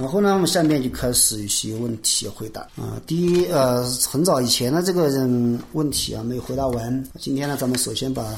然后呢，我们下面就开始一些问题回答啊。第一，很早以前的这个人问题啊没有回答完。今天呢，咱们首先把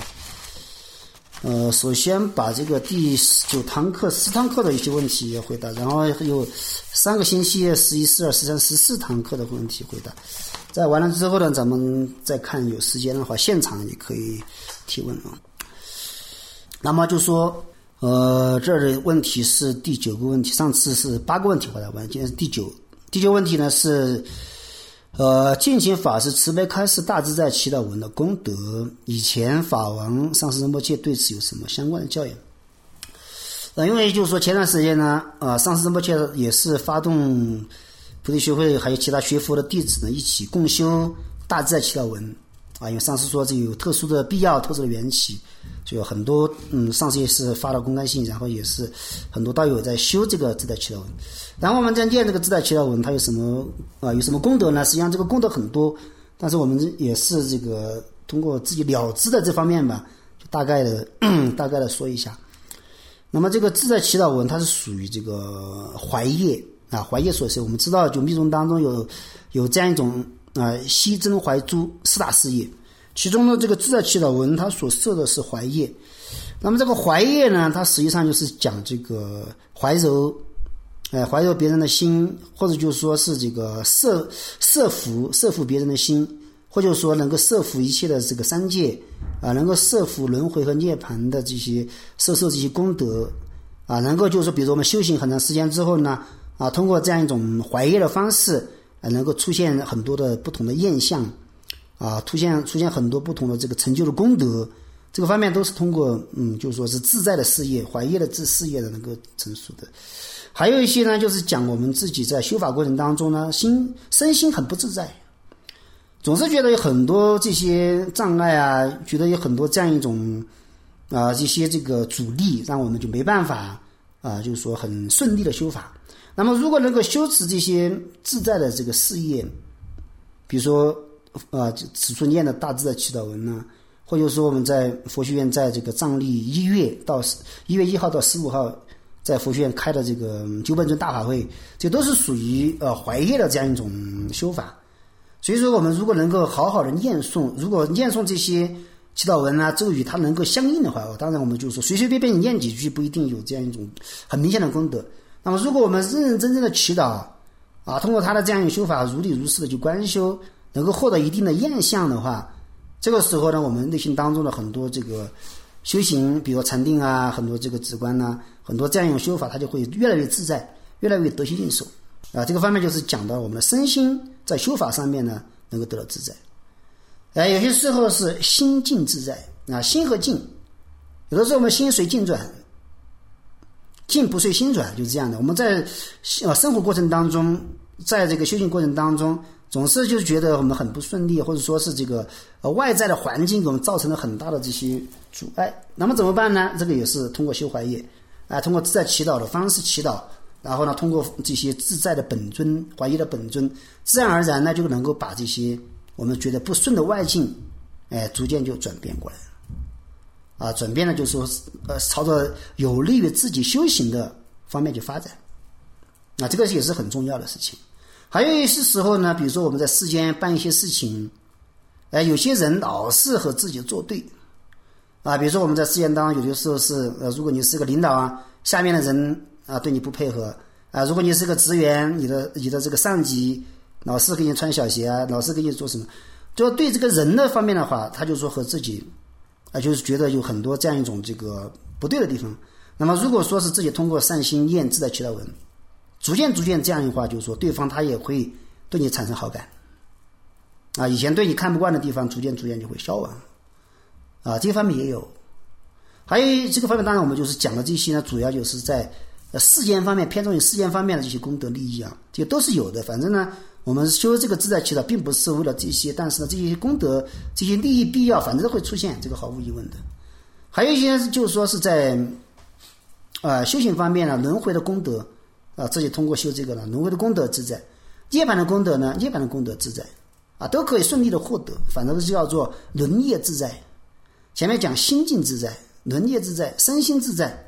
这个第9堂课、10堂课的一些问题也回答，然后有3个星期11、12、13、14堂课的问题回答。在完了之后呢，咱们再看有时间的话，现场也可以提问啊。那么就说。这儿的问题是第9个问题，上次是8个问题回答完，今天是第9问题呢是进行法师慈悲开示大自在祈祷文的功德，以前法王上师仁波切对此有什么相关的教言？因为就是说前段时间呢，上师仁波切也是发动菩提学会还有其他学佛的弟子呢一起共修大自在祈祷文因为上师说这有特殊的必要、特殊的缘起。就有很多上次也是发了公开信，然后也是很多道友在修这个自在祈祷文。然后我们在念这个自在祈祷文，它有什么功德呢？实际上这个功德很多，但是我们也是这个通过自己了知的这方面吧，就大概的说一下。那么这个自在祈祷文它是属于这个怀业怀业所设。我们知道就密宗当中有这样一种悉真怀珠4大事业。其中的这个自在祈祷文，它所设的是怀业。那么这个怀业呢，它实际上就是讲这个怀柔别人的心，或者就是说是这个摄服别人的心，或者说能够摄服一切的这个三界能够摄服轮回和涅槃的这些受这些功德能够就是说，比如说我们修行很长时间之后呢通过这样一种怀业的方式能够出现很多的不同的现象。出现很多不同的这个成就的功德，这个方面都是通过就是说是自在的事业、怀业的事业的能够成熟的。还有一些呢，就是讲我们自己在修法过程当中呢，身心很不自在，总是觉得有很多这些障碍觉得有很多这样一种这些这个阻力，让我们就没办法就是说很顺利的修法。那么如果能够修持这些自在的这个事业，比如说此处念的大自在祈祷文呢，或者说我们在佛学院在这个藏历1月1号到15号在佛学院开的这个九本尊大法会，这都是属于怀业的这样一种修法。所以说我们如果能够好好的念诵，如果念诵这些祈祷文咒语它能够相应的话，当然我们就说随随便便你念几句不一定有这样一种很明显的功德。那么如果我们认认真真的祈祷通过他的这样一种修法如理如是的去观修，能够获得一定的验相的话，这个时候呢，我们内心当中的很多这个修行，比如禅定很多这个止观很多这样一种修法，它就会越来越自在，越来越得心应手这个方面就是讲到我们的身心在修法上面呢能够得到自在有些时候是心静自在心和静，有的时候我们心随境转，境不随心转，就是这样的。我们在生活过程当中，在这个修行过程当中，总是就觉得我们很不顺利，或者说是这个外在的环境给我们造成了很大的这些阻碍。那么怎么办呢？这个也是通过修怀业通过自在祈祷的方式祈祷，然后呢通过这些自在的本尊、怀业的本尊，自然而然呢就能够把这些我们觉得不顺的外境逐渐就转变过来转变了就是说朝着有利于自己修行的方面去发展这个也是很重要的事情。还有一些时候呢，比如说我们在世间办一些事情有些人老是和自己作对比如说我们在世间当中有的时候是如果你是个领导下面的人对你不配合如果你是个职员，你的这个上级老是给你穿小鞋老是给你做什么，就对这个人的方面的话，他就说和自己就是觉得有很多这样一种这个不对的地方。那么如果说是自己通过善心念自在祈祷文，逐渐这样的话，就是说对方他也会对你产生好感以前对你看不惯的地方逐渐就会消亡这方面也有。还有这个方面当然我们就是讲的这些呢，主要就是在世间方面，偏重于世间方面的这些功德利益这些都是有的。反正呢我们修这个自在祈祷并不是为了这些，但是呢这些功德这些利益必要反正都会出现，这个毫无疑问的。还有一些就是说是在修行方面轮回的功德自己通过修这个轮回的功德自在，涅槃的功德呢，涅槃的功德自在都可以顺利的获得，反正是叫做轮业自在。前面讲心境自在、轮业自在、身心自在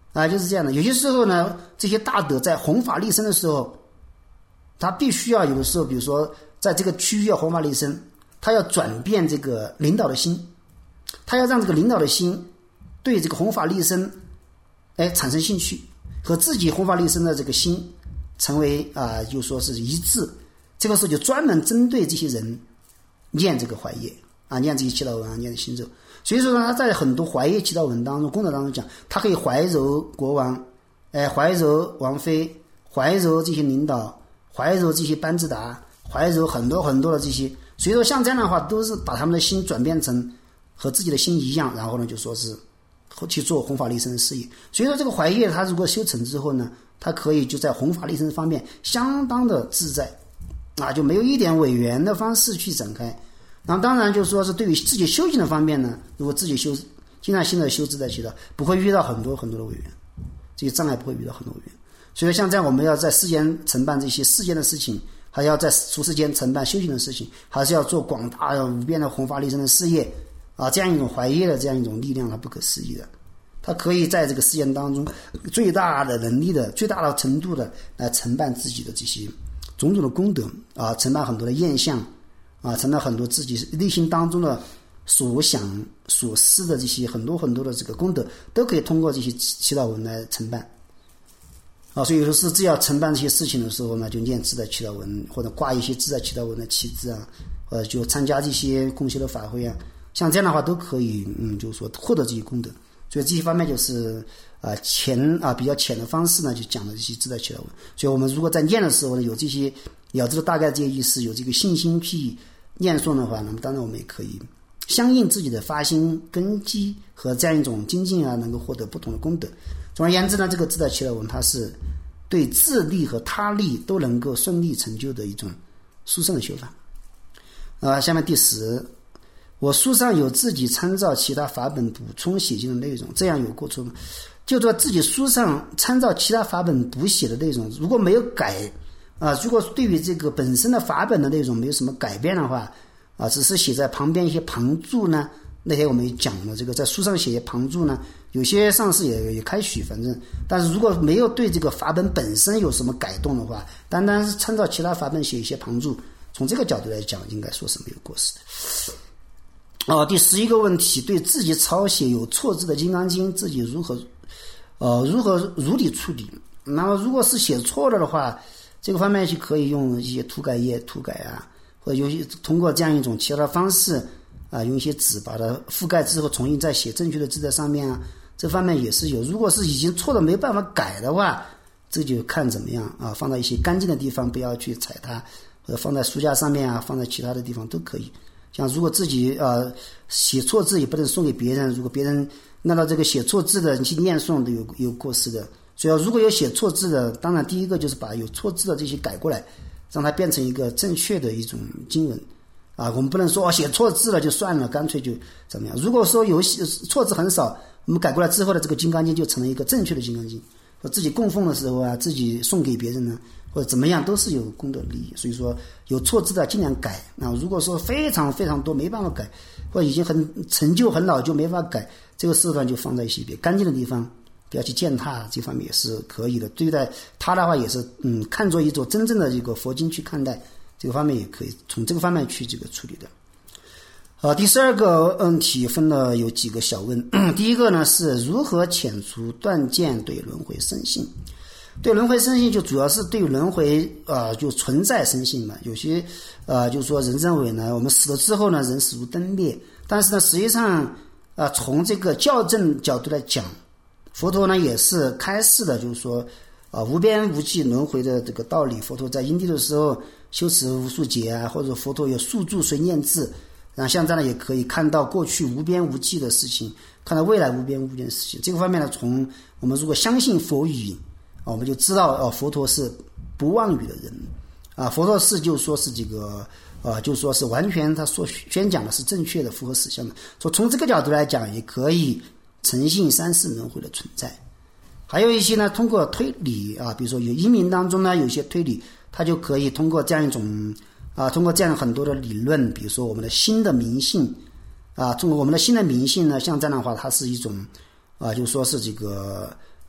就是这样的。有些时候呢，这些大德在弘法利生的时候，他必须要有的时候，比如说在这个区域要弘法利生，他要转变这个领导的心，他要让这个领导的心对这个弘法利生产生兴趣，和自己弘法利生的这个心成为就说是一致。这个时候就专门针对这些人念这个怀业念这些祈祷文念心咒。所以说呢，他在很多怀业祈祷文当中功德当中讲，他可以怀柔国王怀柔王妃，怀柔这些领导，怀柔这些班智达，怀柔很多很多的这些。所以说像这样的话，都是把他们的心转变成和自己的心一样，然后呢就说是去做弘法利生的事业。所以说这个怀业他如果修成之后呢，他可以就在弘法利生方面相当的自在就没有一点违缘的方式去展开。然后当然就是说是对于自己修行的方面呢，如果自己经常性的修自在祈祷，不会遇到很多很多的违缘，这些障碍不会遇到很多违缘。所以像这样我们要在世间承办这些世间的事情，还要在俗世间承办修行的事情，还是要做广大无边的弘法利生的事业这样一种怀业的这样一种力量不可思议的。他可以在这个世间当中最大的能力的最大的程度的来承办自己的这些种种的功德承办很多的愿相承担很多自己内心当中的所想所思的这些很多很多的这个功德，都可以通过这些祈祷文来承办所以有时候只要承办这些事情的时候呢，就念自在祈祷文，或者挂一些自在祈祷文的旗帜或者就参加这些共修的法会像这样的话都可以就是说获得这些功德。所以这些方面就是比较浅的方式呢，就讲了这些自在祈祷文。所以我们如果在念的时候呢，有这些了知道大概这些意思，有这个信心去念诵的话，那么当然我们也可以相应自己的发心根基和这样一种精进能够获得不同的功德。总而言之呢，这个自在祈祷文它是对自利和他利都能够顺利成就的一种殊胜的修法下面第10，我书上有自己参照其他法本补充写进的内容，这样有过错吗？就说自己书上参照其他法本补写的内容，如果没有改如果对于这个本身的法本的内容没有什么改变的话只是写在旁边一些旁注呢，那天我们也讲了，这个在书上写旁注呢，有些上师也开许，反正但是如果没有对这个法本本身有什么改动的话，单单是参照其他法本写一些旁注，从这个角度来讲应该说是没有过失的。第11个问题，对自己抄写有错字的《金刚经》，自己如何如理处理？那么如果是写错了的话，这个方面就可以用一些涂改液涂改或者通过这样一种其他的方式用一些纸把它覆盖之后重新再写正确的字在上面这方面也是有。如果是已经错了没办法改的话，这就看怎么样放到一些干净的地方，不要去踩它，或者放在书架上面放在其他的地方都可以。像如果自己写错字也不能送给别人，如果别人按照这个写错字的你去念诵都有过失的。所以如果有写错字的，当然第一个就是把有错字的这些改过来，让它变成一个正确的一种经文我们不能说写错字了就算了，干脆就怎么样。如果说有错字很少，我们改过来之后的这个金刚经就成了一个正确的金刚经，或自己供奉的时候自己送给别人呢，或者怎么样都是有功德利益。所以说有错字的尽量改如果说非常非常多没办法改，或者已经很陈旧很老就没法改，这个事段就放在一些比较干净的地方，不要去践踏，这方面也是可以的。对待它的话也是看作一种真正的一个佛经去看待，这个方面也可以从这个方面去这个处理的。第12个问题分了有几个小问第一个呢是如何遣除断见对轮回生信。对轮回生信就主要是对轮回就存在生信嘛。有些就是说人认为呢我们死了之后呢人死如灯灭，但是呢实际上从这个校正角度来讲，佛陀呢也是开示的，就是说无边无际轮回的这个道理。佛陀在因地的时候修持无数劫或者佛陀有数住随念字，然后像这样也可以看到过去无边无际的事情，看到未来无边无际的事情。这个方面呢，从我们如果相信佛语我们就知道佛陀是不妄语的人佛陀是就说是这个就说是完全他所宣讲的是正确的符合实相的。所以从这个角度来讲也可以诚信三世轮回的存在。还有一些呢通过推理比如说有因明当中呢有些推理，它就可以通过这样一种通过这样很多的理论，比如说我们的心的明性通过我们的心的明性呢，像这样的话它是一种就说是这个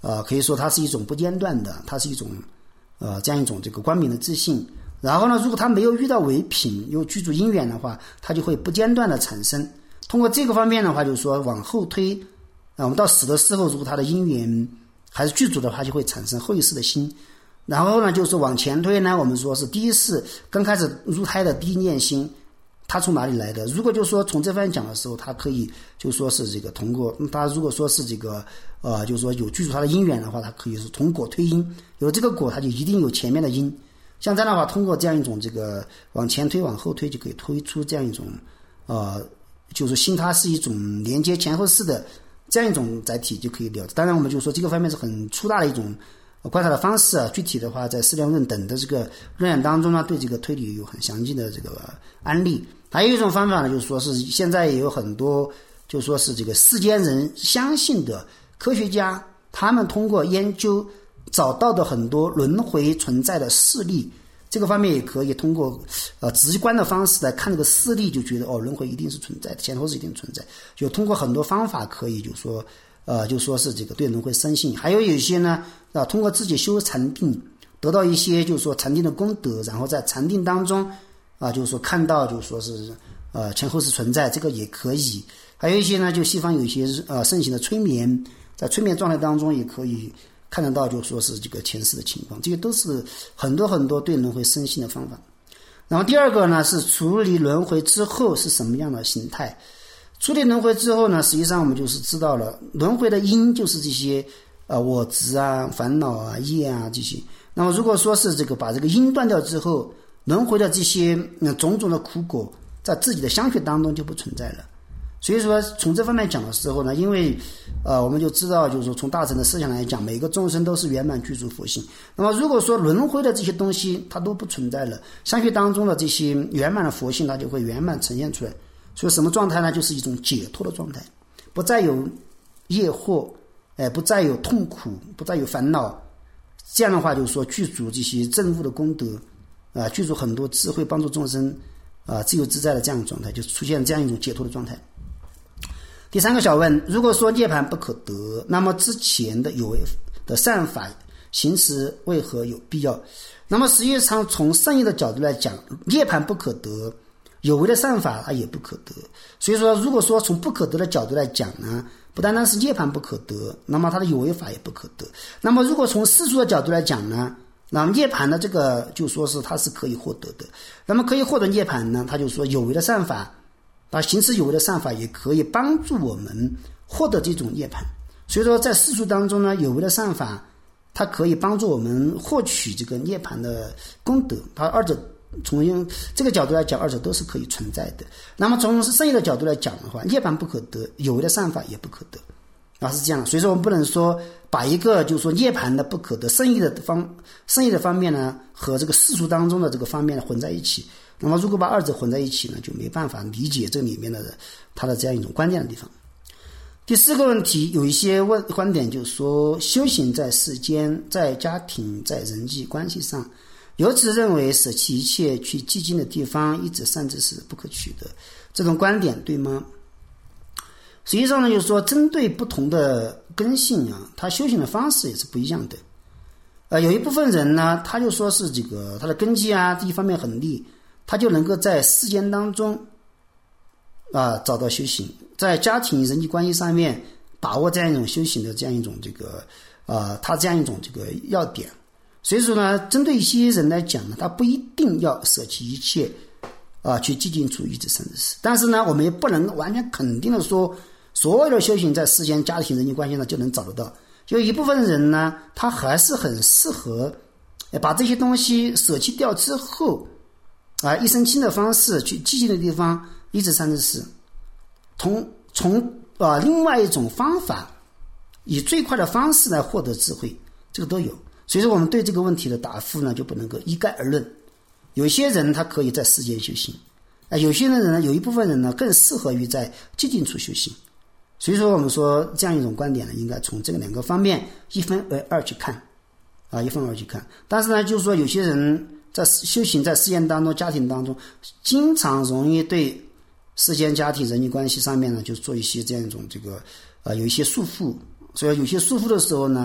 可以说它是一种不间断的，它是一种这样一种这个光明的自信。然后呢，如果他没有遇到唯品，有具足因缘的话，他就会不间断的产生。通过这个方面的话，就是说往后推，我们到死的时候，如果他的因缘还是具足的话，就会产生后一世的心。然后呢，就是往前推呢，我们说是第一世刚开始入胎的第一念心，它从哪里来的？如果就说从这方面讲的时候，它可以就说是这个通过它如果说是这个就是说有具足它的因缘的话，它可以是从果推因，有这个果，它就一定有前面的因。像这样的话，通过这样一种这个往前推往后推，就可以推出这样一种就是心它是一种连接前后世的这样一种载体就可以了解。当然我们就说这个方面是很粗大的一种观察的方式具体的话在释量论等的这个论演当中呢，对这个推理有很详尽的这个案例。还有一种方法呢，就是说是现在也有很多就说是这个世间人相信的科学家，他们通过研究找到的很多轮回存在的事例，这个方面也可以通过直观的方式来看这个事例，就觉得轮回一定是存在的，前后是一定存在，就通过很多方法可以就说就说是这个对轮回深信。还有一些呢通过自己修禅定得到一些就是说禅定的功德，然后在禅定当中就是说看到就是说是前后是存在，这个也可以。还有一些呢，就西方有一些盛行的催眠，在催眠状态当中也可以看得到就说是这个前世的情况，这些都是很多很多对轮回深信的方法。然后第二个呢是处理轮回之后是什么样的形态。处理轮回之后呢，实际上我们就是知道了轮回的因就是这些我执烦恼业这些。那么如果说是这个把这个因断掉之后，轮回的这些种种的苦果在自己的相续当中就不存在了。所以说从这方面讲的时候呢，因为我们就知道就是说从大乘的思想来讲，每个众生都是圆满具足佛性。那么如果说轮回的这些东西它都不存在了，相续当中的这些圆满的佛性它就会圆满呈现出来。所以什么状态呢？就是一种解脱的状态，不再有业惑，不再有痛苦，不再有烦恼。这样的话就是说具足这些正悟的功德具足很多智慧，帮助众生自由自在的这样的状态，就出现这样一种解脱的状态。第三个小问，如果说涅槃不可得，那么之前的有为的善法行持为何有必要？那么实际上从圣义的角度来讲，涅槃不可得，有为的善法它也不可得。所以说如果说从不可得的角度来讲呢，不单单是涅槃不可得，那么它的有为法也不可得。那么如果从世俗的角度来讲呢，那么涅槃的这个就说是它是可以获得的。那么可以获得涅槃呢，它就说有为的善法行持有为的善法也可以帮助我们获得这种涅槃。所以说在世俗当中呢，有为的善法它可以帮助我们获取这个涅槃的功德，它二者从这个角度来讲，二者都是可以存在的。那么从圣义的角度来讲的话，涅槃不可得，有为的善法也不可得是这样。所以说我们不能说把一个就是说涅槃的不可得，圣义的方面呢和这个世俗当中的这个方面混在一起。那么如果把二者混在一起呢，就没办法理解这里面的它的这样一种关键的地方。第四个问题，有一些观点就是说修行在世间，在家庭，在人际关系上，由此认为舍弃一切去寂静的地方，一指善知识不可取得，这种观点对吗？实际上呢，就是说针对不同的根性他修行的方式也是不一样的。有一部分人呢，他就说是这个他的根基这一方面很利，他就能够在世间当中找到修行，在家庭人际关系上面把握这样一种修行的这样一种这个他这样一种这个要点。所以说呢，针对一些人来讲呢，他不一定要舍弃一切去寂静处一指善知识。但是呢，我们也不能完全肯定的说所有的修行在世间家庭人际关系上就能找得到。就一部分人呢，他还是很适合把这些东西舍弃掉之后一身轻的方式去寂静的地方一指善知识，从另外一种方法以最快的方式来获得智慧，这个都有。所以说我们对这个问题的答复呢，就不能够一概而论。有些人他可以在世间修行，有些人呢，有一部分人呢更适合于在寂静处修行。所以说我们说这样一种观点呢，应该从这个两个方面一分为二去看一分为二去看。但是呢，就是说有些人在修行在世间当中家庭当中经常容易对世间家庭人际关系上面呢就做一些这样一种这个有一些束缚。所以有些束缚的时候呢，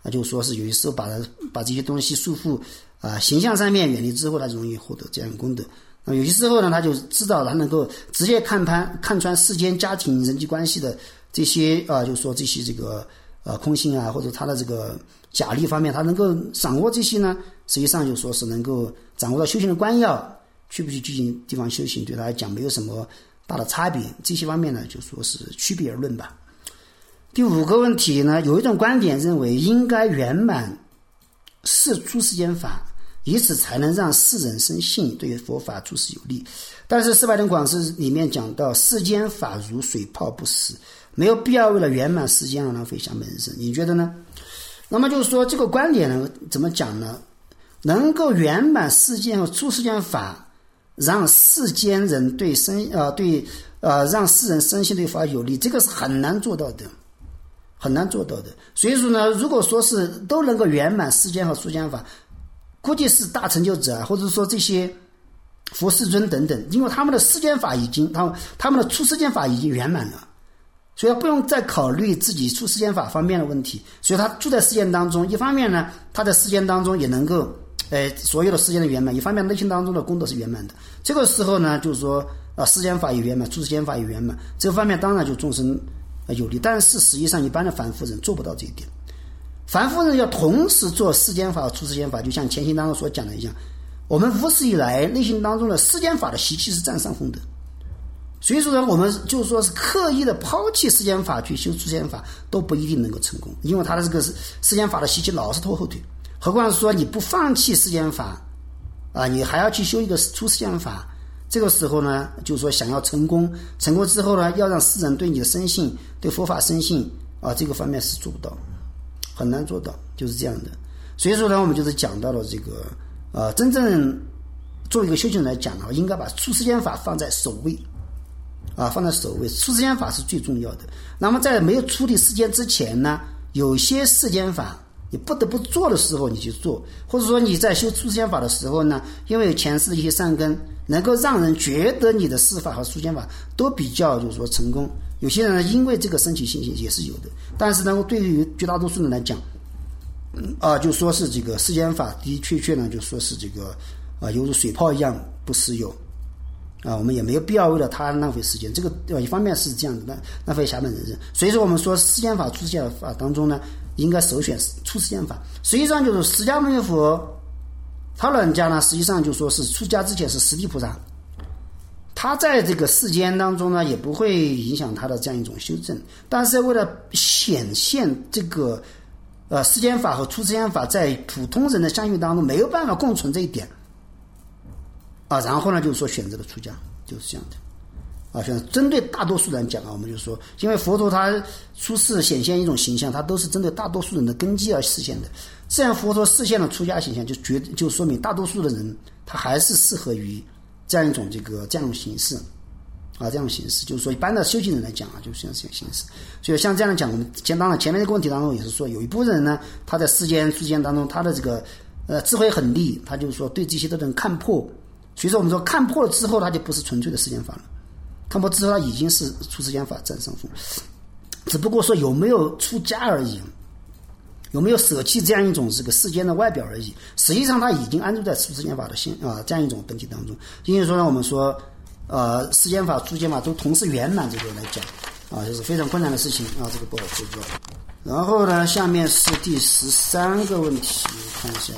就说是有些时候把这些东西束缚形象上面远离之后，他容易获得这样的功德。有些时候呢，他就知道他能够直接看穿世间家庭人际关系的这些就是说这些这个空性或者他的这个假力方面，他能够掌握这些呢，实际上就说是能够掌握到修行的关要，去不去具体地方修行，对他来讲没有什么大的差别。这些方面呢，就说是区别而论吧。第5个问题呢，有一种观点认为应该圆满出世间法，以此才能让世人生信，对佛法诸事有利。但是四百种广释里面讲到世间法如水泡不死，没有必要为了圆满世间而浪费下半人生，你觉得呢？那么就是说这个观点呢怎么讲呢？能够圆满世间和出世间法，让世间人让世人生信对法有利，这个是很难做到的，很难做到的。所以说呢，如果说是都能够圆满世间和出世间法，估计是大成就者或者说这些佛世尊等等，因为他们的世间法已经他们的出世间法已经圆满了，所以他不用再考虑自己出世间法方面的问题，所以他住在世间当中，一方面呢他在世间当中也能够所有的世间的圆满，一方面内心当中的功德是圆满的。这个时候呢就是说世间法也圆满，出世间法也圆满，这个方面当然就众生有利。但是实际上一般的凡夫人做不到这一点，凡夫人要同时做世间法和出世间法，就像前行当中所讲的一样，我们无始以来内心当中的世间法的习气是占上风的，所以说呢，我们就是说是刻意的抛弃世间法去修出世间法都不一定能够成功，因为他的这个世间法的习气老是拖后腿。何况是说你不放弃世间法你还要去修一个出世间法，这个时候呢就是说想要成功之后呢，要让世人对你的深信，对佛法深信这个方面是做不到，很难做到，就是这样的。所以说呢，我们就是讲到了这个真正作为一个修行人来讲应该把出世间法放在首位放在首位，出世间法是最重要的。那么在没有处理世间之前呢，有些世间法你不得不做的时候你去做，或者说你在修出世间法的时候呢，因为前世的一些善根能够让人觉得你的世法和出世间法都比较就是说成功，有些人呢因为这个升起信心也是有的。但是呢对于绝大多数人来讲就说是这个世间法的确呢就说是这个犹如水泡一样不实有我们也没有必要为了它浪费时间，这个一方面是这样的，浪费下半人生。所以说我们说世间法出世间法当中呢，应该首选出世间法。实际上就是释迦牟尼佛他老人家呢，实际上就说是出家之前是十地菩萨，他在这个世间当中呢也不会影响他的这样一种修正，但是为了显现这个世间法和出世间法在普通人的相遇当中没有办法共存这一点然后呢就是说选择了出家，就是这样的选择针对大多数人讲我们就说，因为佛陀他出世显现一种形象，他都是针对大多数人的根基而实现的。既然佛陀实现了出家形象，就说明大多数的人他还是适合于这样一种这样一种形式这样形式，就是说一般的修行人来讲就是这样形式。所以像这样讲，我们当然前面这个问题当中也是说，有一部分人呢，他在世间当中他的这个智慧很利，他就是说对这些都能看破。所以说我们说看破了之后，他就不是纯粹的世间法了，看破之后他已经是出世间法占上风，只不过说有没有出家而已，有没有舍弃这样一种这个世间的外表而已。实际上他已经安住在出世间法的这样一种本体当中。因为说呢，我们说世间法出世间法都同时圆满，这个来讲就是非常困难的事情这个不好做到。然后呢，下面是第13个问题，看一下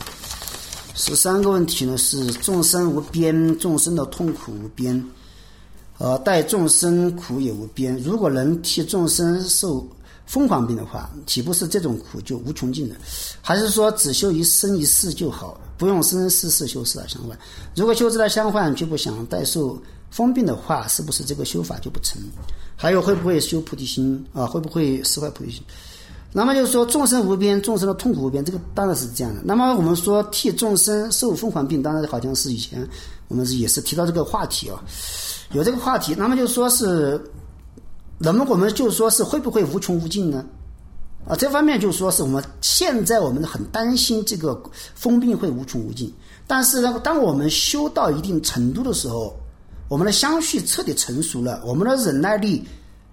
13个问题呢是众生无边，众生的痛苦无边待众生苦也无边，如果能替众生受疯狂病的话，岂不是这种苦就无穷尽了？还是说只修一生一世就好，不用生生世世修四大相换？如果修四大相换却不想代受疯病的话，是不是这个修法就不成？还有会不会修菩提心会不会释怀菩提心？那么就是说众生无边，众生的痛苦无边，这个当然是这样的。那么我们说替众生受疯狂病，当然好像是以前我们也是提到这个话题有这个话题。那么就是说是那么我们就说是会不会无穷无尽呢这方面就说是我们现在我们很担心这个疯病会无穷无尽，但是呢当我们修到一定程度的时候，我们的相续彻底成熟了，我们的忍耐力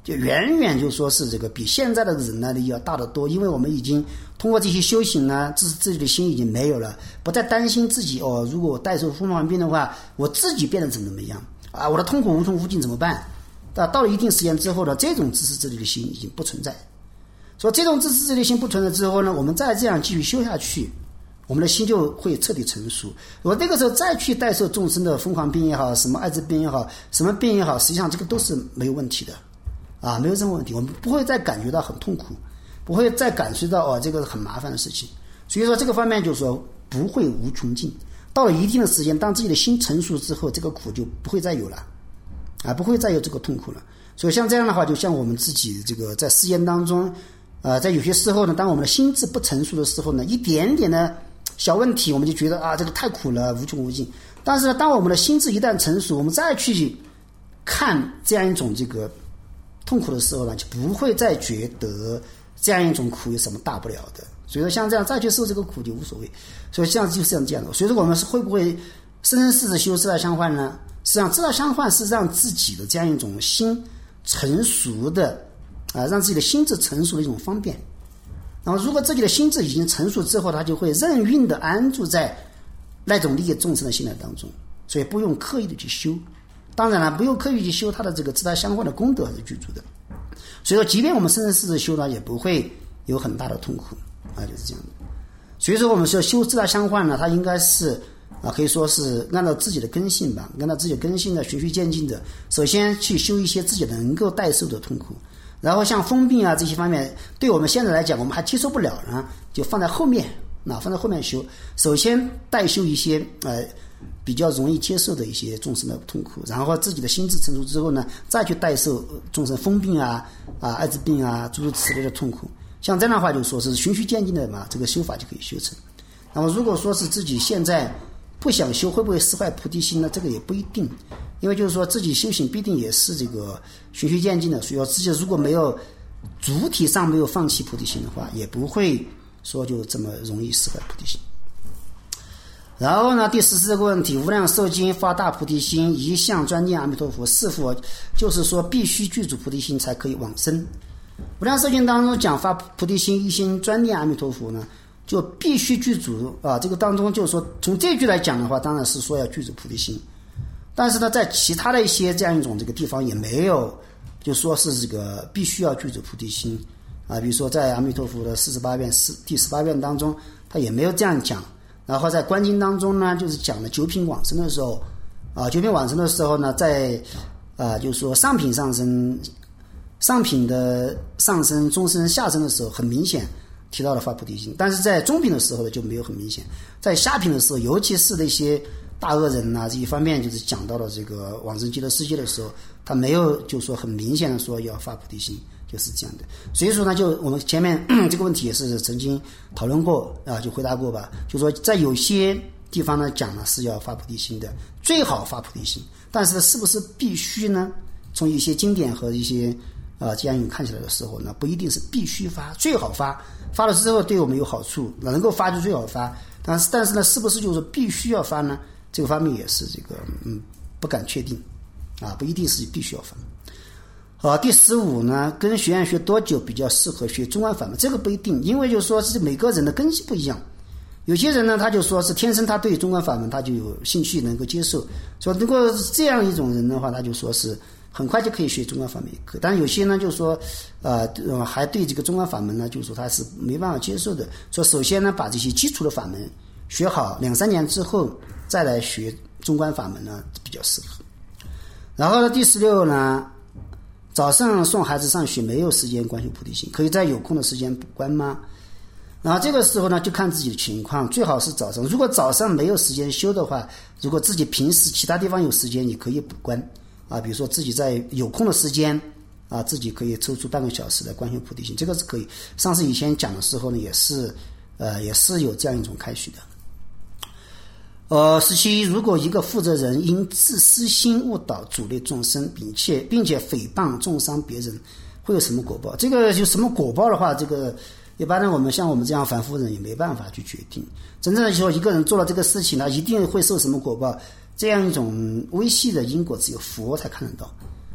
就远远就说是这个比现在的忍耐力要大得多，因为我们已经通过这些修行呢，自己的心已经没有了，不再担心自己如果我带受疯狂病的话，我自己变得怎么样啊？我的痛苦无穷无尽怎么办？到了一定时间之后呢，这种自私自利的心已经不存在。所以这种自私自利的心不存在之后呢，我们再这样继续修下去，我们的心就会彻底成熟。我那个时候再去代受众生的疯狂病也好，什么艾滋病也好，什么病也好，实际上这个都是没有问题的啊，没有任何问题。我们不会再感觉到很痛苦，不会再感受到这个很麻烦的事情。所以说这个方面就是说不会无穷尽。到了一定的时间，当自己的心成熟之后，这个苦就不会再有了啊，不会再有这个痛苦了。所以像这样的话，就像我们自己这个在实验当中在有些时候呢，当我们的心智不成熟的时候呢，一点点的小问题我们就觉得这个太苦了，无穷无尽。但是呢，当我们的心智一旦成熟，我们再去看这样一种这个痛苦的时候呢，就不会再觉得这样一种苦有什么大不了的。所以说像这样再去受这个苦就无所谓。所以像就是这样的。所以说我们是会不会生生世世修自在相换呢？实际上自在相换是让自己的这样一种心成熟的让自己的心智成熟的一种方便。然后如果自己的心智已经成熟之后，他就会任运的安住在那种利益众生的心态当中，所以不用刻意的去修。当然了，不用刻意去修，他的这个自在相换的功德还是具足的。所以说即便我们生生世世修呢，也不会有很大的痛苦就是这样的。所以说我们说修自在相换呢，它应该是可以说是按照自己的根性吧，按照自己的根性的循序渐进的，首先去修一些自己能够代受的痛苦，然后像疯病这些方面，对我们现在来讲我们还接受不了呢，就放在后面修。首先代修一些比较容易接受的一些众生的痛苦，然后自己的心智成熟之后呢，再去代受众生疯病艾滋病诸如此类的痛苦。像这样的话就说是循序渐进的嘛，这个修法就可以修成。那么如果说是自己现在不想修，会不会失坏菩提心呢？这个也不一定，因为就是说自己修行必定也是这个循序渐进的。所以说自己如果没有主体上没有放弃菩提心的话，也不会说就这么容易失坏菩提心。然后呢，第14个问题，无量寿经发大菩提心，一向专念阿弥陀佛，是否就是说必须具足菩提心才可以往生？无量寿经当中讲发菩提心，一心专念阿弥陀佛呢，就必须具足这个当中就是说从这句来讲的话，当然是说要具足菩提心。但是呢，在其他的一些这样一种这个地方也没有就说是这个必须要具足菩提心比如说在阿弥陀佛的48愿第18愿当中，他也没有这样讲。然后在观经当中呢，就是讲了九品往生的时候九品往生的时候呢，在就是说上品上升、上品的上升、中升、下升的时候，很明显提到了发菩提心。但是在中品的时候呢，就没有很明显。在下品的时候，尤其是那些大恶人这一方面，就是讲到了这个往生极乐世界的时候，他没有就说很明显的说要发菩提心，就是这样的。所以说呢，就我们前面这个问题也是曾经讨论过就回答过吧，就说在有些地方呢讲了是要发菩提心的，最好发菩提心，但是是不是必须呢？从一些经典和一些这样看起来的时候呢，不一定是必须发，最好发，发了之后对我们有好处，能够发就最好发。但是呢，是不是就是必须要发呢？这个方面也是这个不敢确定不一定是必须要发。第15呢，跟学院学多久比较适合学中观法门？这个不一定，因为就说是每个人的根基不一样。有些人呢，他就说是天生他对中观法门他就有兴趣能够接受，所以如果这样一种人的话，他就说是很快就可以学中观法门也可以。但是有些呢，就说还对这个中观法门呢，就是说他是没办法接受的。所以首先呢，把这些基础的法门学好2-3年之后，再来学中观法门呢比较适合。然后呢，第16呢，早上送孩子上学没有时间观修菩提心，可以在有空的时间补观吗？然后这个时候呢，就看自己的情况，最好是早上。如果早上没有时间修的话，如果自己平时其他地方有时间，也可以补观比如说自己在有空的时间自己可以抽出半个小时来观修菩提心，这个是可以。上次以前讲的时候呢，也是有这样一种开许的。17，如果一个负责人因自私心误导主类众生，并且诽谤重伤别人，会有什么果报？这个就什么果报的话，这个一般呢，我们像我们这样凡夫人也没办法去决定。真正的说一个人做了这个事情呢，一定会受什么果报，这样一种微细的因果只有佛才看得到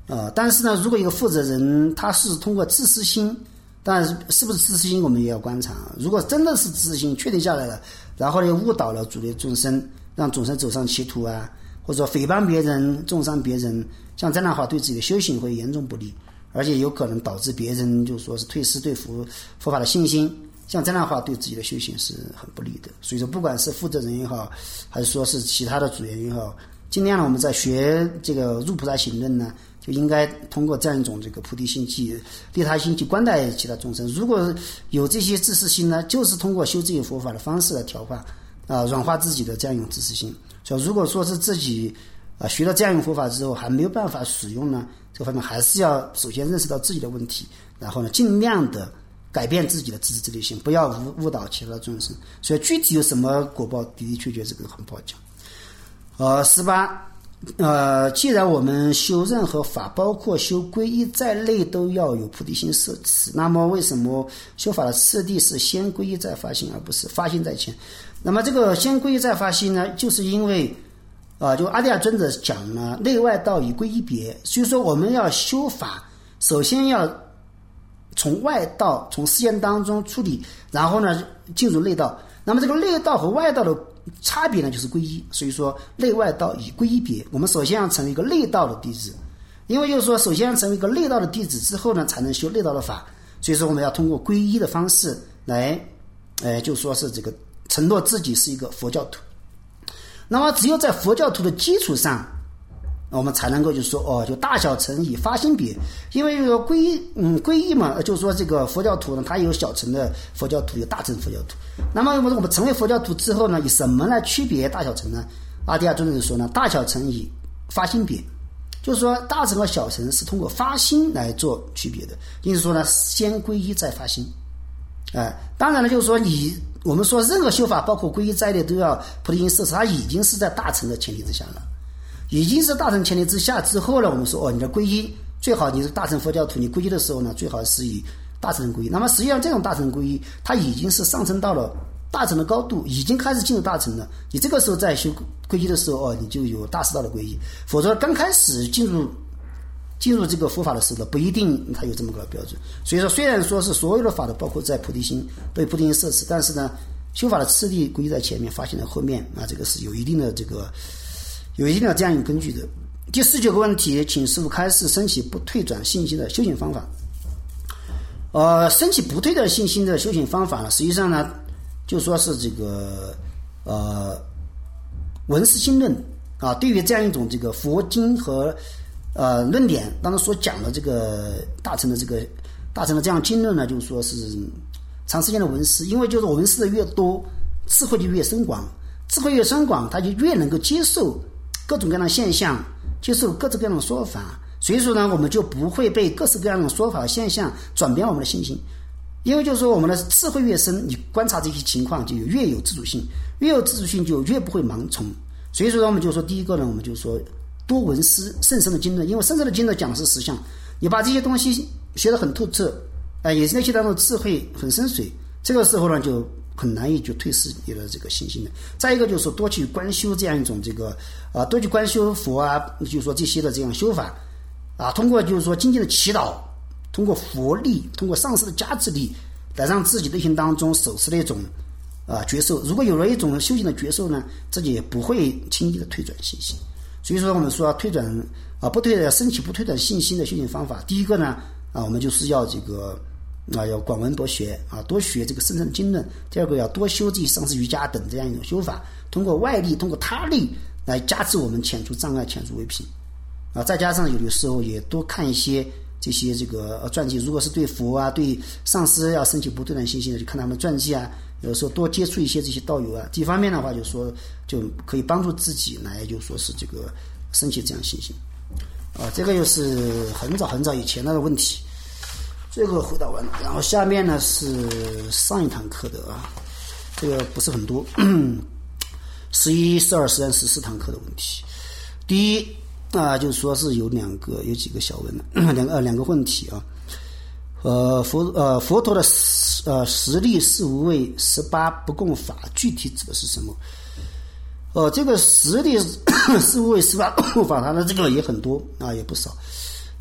但是呢，如果一个负责人他是通过自私心，当然是不是自私心我们也要观察。如果真的是自私心确定下来了，然后呢误导了主力众生，让众生走上歧途啊，或者说诽谤别人、重伤别人，像这样的话对自己的修行会严重不利，而且有可能导致别人就说是退失对佛法的信心，像这样的话对自己的修行是很不利的。所以说不管是负责人也好，还是说是其他的组员也好，尽量呢我们在学这个入菩萨行论呢，就应该通过这样一种这个菩提心去利他心去关待其他众生。如果有这些自私心呢，就是通过修这些佛法的方式来调化软化自己的这样一种自私心。所以如果说是自己学了这样一种佛法之后还没有办法使用呢，这个方面还是要首先认识到自己的问题，然后呢尽量的改变自己的自私自利心，不要误导其他的众生。所以具体有什么果报的的确确这个很不好讲。18既然我们修任何法，包括修皈依在内，都要有菩提心摄持，那么为什么修法的次第是先皈依再发心，而不是发心在前？那么这个先皈依再发心呢，就是因为就阿底亚尊者讲呢，内外道以皈依别，所以说我们要修法，首先要从外道从世间当中处理，然后呢进入内道。那么这个内道和外道的差别呢就是皈依，所以说内外道以皈依别，我们首先要成为一个内道的弟子，因为就是说首先要成为一个内道的弟子之后呢才能修内道的法，所以说我们要通过皈依的方式来就说是这个承诺自己是一个佛教徒。那么只有在佛教徒的基础上，我们才能够就是说就大小乘以发心别，因为皈依嘛，就是说这个佛教徒呢，他有小乘的佛教徒，有大乘佛教徒。那么我们成为佛教徒之后呢，以什么来区别大小乘呢？阿底亚尊者说呢，大小乘以发心别，就是说大乘和小乘是通过发心来做区别的。因此说呢，先皈依再发心。当然了，就是说我们说任何修法，包括皈依在内，都要菩提心摄持，它已经是在大乘的前提之下了。已经是大乘前提之下之后呢，我们说你的皈依最好你是大乘佛教徒，你皈依的时候呢，最好是以大乘皈依。那么实际上这种大乘皈依，它已经是上升到了大乘的高度，已经开始进入大乘了。你这个时候在修皈依的时候你就有大师道的皈依。否则刚开始进入这个佛法的时候不一定它有这么个标准。所以说虽然说是所有的法都包括在菩提心，对菩提心摄持，但是呢修法的次第皈依在前面，发心在后面这个是有一定的这样一个根据的。第19个问题，请师父开示升起不退转信心的修行方法。升起不退转信心的修行方法呢，实际上呢就说是这个文思心论对于这样一种这个佛经和论点当中所讲的这个大乘的这样经论呢，就是说是长时间的文思，因为就是文思的越多，智慧就越深广，智慧越深广，他就越能够接受各种各样的现象，接受各种各样的说法。所以说呢，我们就不会被各式各样的说法现象转变我们的信心。因为就是说我们的智慧越深，你观察这些情况就越有自主性，越有自主性就越不会盲从。所以说我们就说第一个呢，我们就说多闻思甚深的经论，因为甚深的经论讲的是实相，你把这些东西学得很透彻，也是那些当中智慧很深邃，这个时候呢就很难以就退失你的这个信心的。再一个就是说多去观修这样一种这个多去观修佛就是说这些的这样修法通过就是说精进的祈祷，通过佛力，通过上师的加持力，来让自己内心当中守持的一种觉受。如果有了一种修行的觉受呢，自己也不会轻易的退转信心。所以说我们说退转不退转升起不退转信心的修行方法，第一个呢我们就是要这个要广闻博学多学这个深深经论。第二个要多修这些上师瑜伽等这样一种修法，通过外力，通过他力来加持我们遣除障碍，遣除违品再加上有的时候也多看一些这些这个传记，如果是对佛对上师要升起不退转信心的，就看他们的传记有的时候多接触一些这些道友这方面的话就说就可以帮助自己来就说是这个升起这样信心这个又是很早以前的问题，这个回答完了。然后下面呢是上一堂课的这个不是很多11、12、13、14堂课的问题。第一就是说是有几个小两个问题佛陀的实力是无畏18不共法具体指的是什么？这个实力是无畏18不共法，它的这个也很多也不少。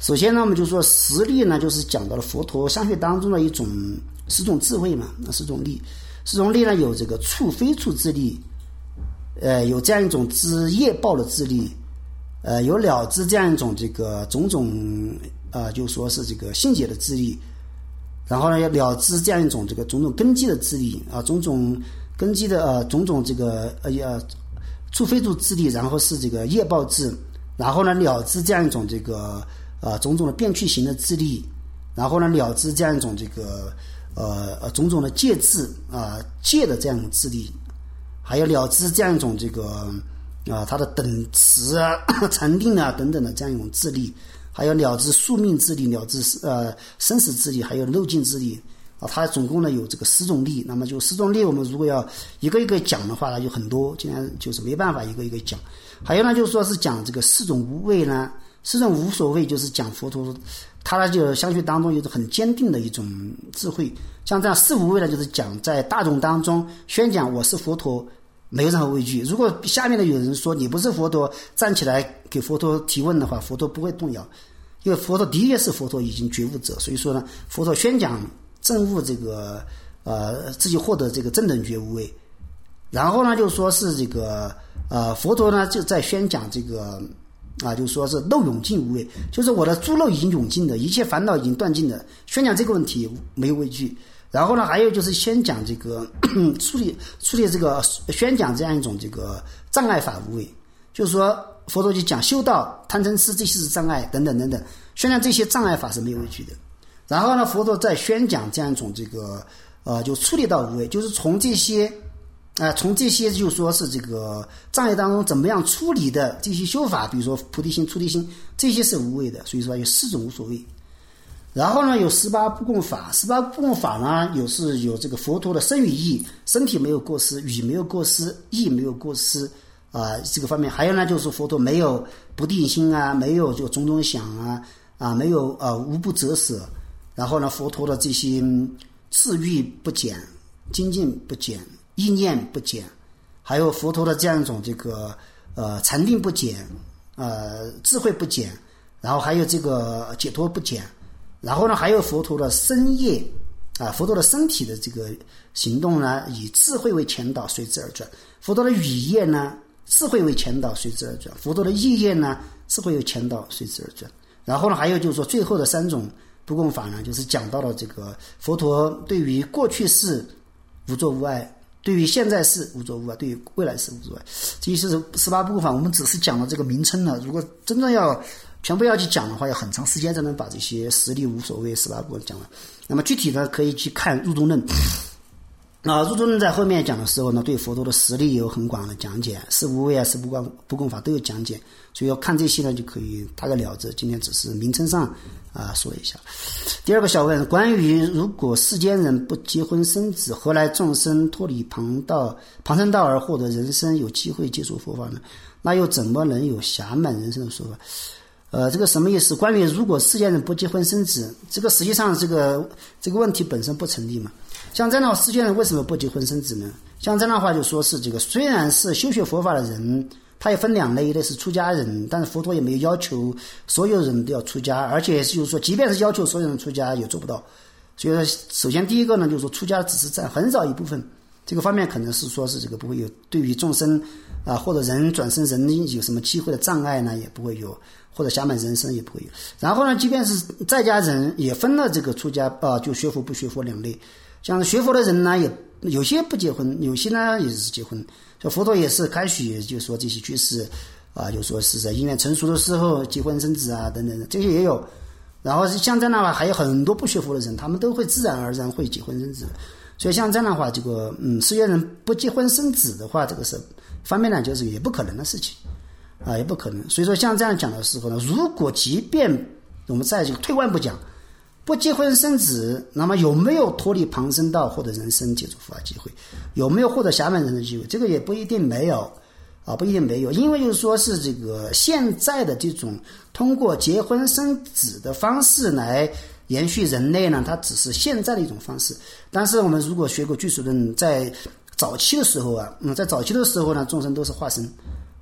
首先呢，我们就说实力呢，就是讲到了佛陀相续当中的十种智慧嘛，十种力。十种力呢，有这个处非处之力，有这样一种知业报的智力，有了知这样一种这个种种就说是这个性解的智力，然后呢，要了知这样一种这个种种根基的智力种种根基的种种这个处非处智力，然后是这个业报智，然后呢了知这样一种这个种种的变去形的智力，然后呢了知这样一种这个种种的戒智戒的这样一种智力，还有了知这样一种这个它的等持禅定等等的这样一种智力，还有了知宿命智力，了知生死智力，还有漏尽智力它总共呢有这个10种力。那么就10种力，我们如果要一个一个讲的话呢，有很多，今天就是没办法一个一个讲。还有呢，就是说是讲这个4种无畏呢，4种无所谓，就是讲佛陀他呢就相续当中有着很坚定的一种智慧。像这样4无畏呢，就是讲在大众当中宣讲我是佛陀，没有任何畏惧。如果下面的有人说你不是佛陀，站起来给佛陀提问的话，佛陀不会动摇，因为佛陀的确是佛陀已经觉悟者。所以说呢，佛陀宣讲证悟这个自己获得这个正等觉无畏。然后呢就说是这个佛陀呢就在宣讲这个就说是漏永尽无畏，就是我的诸漏已经永尽的，一切烦恼已经断尽的，宣讲这个问题没有畏惧。然后呢还有就是宣讲这个处理这个宣讲这样一种这个障碍法无畏，就是说佛陀就讲修道贪嗔痴这些是障碍等等等等，宣讲这些障碍法是没有畏惧的。然后呢佛陀在宣讲这样一种这个就处理到无畏，就是从这些就说是这个障碍当中怎么样处理的这些修法，比如说菩提心、出离心，这些是无畏的。所以说有4种无所谓。然后呢有18不共法，18不共法呢有这个佛陀的身语意，身体没有过失，语没有过失，意没有过失这个方面。还有呢就是佛陀没有不定心没有就种种想没有无不择舍。然后呢佛陀的这些智欲不减，精进不减，意念不减，还有佛陀的这样一种这个禅定不减，智慧不减，然后还有这个解脱不减。然后呢还有佛陀的身业佛陀的身体的这个行动呢以智慧为前导，随之而转。佛陀的语业呢智慧为前导，随之而转。佛陀的意业呢智慧为前导，随之而转。然后呢还有就是说最后的3种不共法呢，就是讲到了这个佛陀对于过去世无作无碍，对于现在世无作无碍，对于未来世无作无碍。这是18不共法，我们只是讲了这个名称了，如果真正要全部要去讲的话，要很长时间才能把这些实力无所谓18不讲完。那么具体呢可以去看入中论入中论在后面讲的时候呢，对佛陀的实力有很广的讲解，4无畏4不共法都有讲解，所以要看这些呢就可以大概了解。今天只是名称上说一下。第2个小问，关于如果世间人不结婚生子，何来众生脱离旁生道而获得人生，有机会接触佛法呢？那又怎么能有暇满人生的说法？这个什么意思？关于如果世间人不结婚生子，这个实际上这个问题本身不成立嘛。像这样的话，世间人为什么不结婚生子呢？像这样的话就说是这个虽然是修学佛法的人，他也分2类，一类是出家人，但是佛陀也没有要求所有人都要出家，而且就是说即便是要求所有人出家也做不到。所以说首先第一个呢就是说出家只是占很少一部分，这个方面可能是说是这个不会有对于众生或者人转生人有什么机会的障碍呢，也不会有，或者暇满人生也不会有。然后呢即便是在家人也分了这个出家就学佛不学佛2类。像学佛的人呢也有些不结婚，有些呢也是结婚。所以佛陀也是开许就说这些居士就说是在因缘成熟的时候结婚生子等等这些也有。然后像这样的话还有很多不学佛的人，他们都会自然而然会结婚生子。所以像这样的话这个世间人不结婚生子的话，这个是方面呢就是也不可能的事情也不可能。所以说像这样讲的时候呢，如果即便我们在这个退万步讲不结婚生子，那么有没有脱离旁生道获得人生解除佛法机会，有没有获得暇满人的机会，这个也不一定没有不一定没有。因为就是说是这个现在的这种通过结婚生子的方式来延续人类呢，它只是现在的一种方式。但是我们如果学过俱舍论，在早期的时候在早期的时候呢，众生都是化身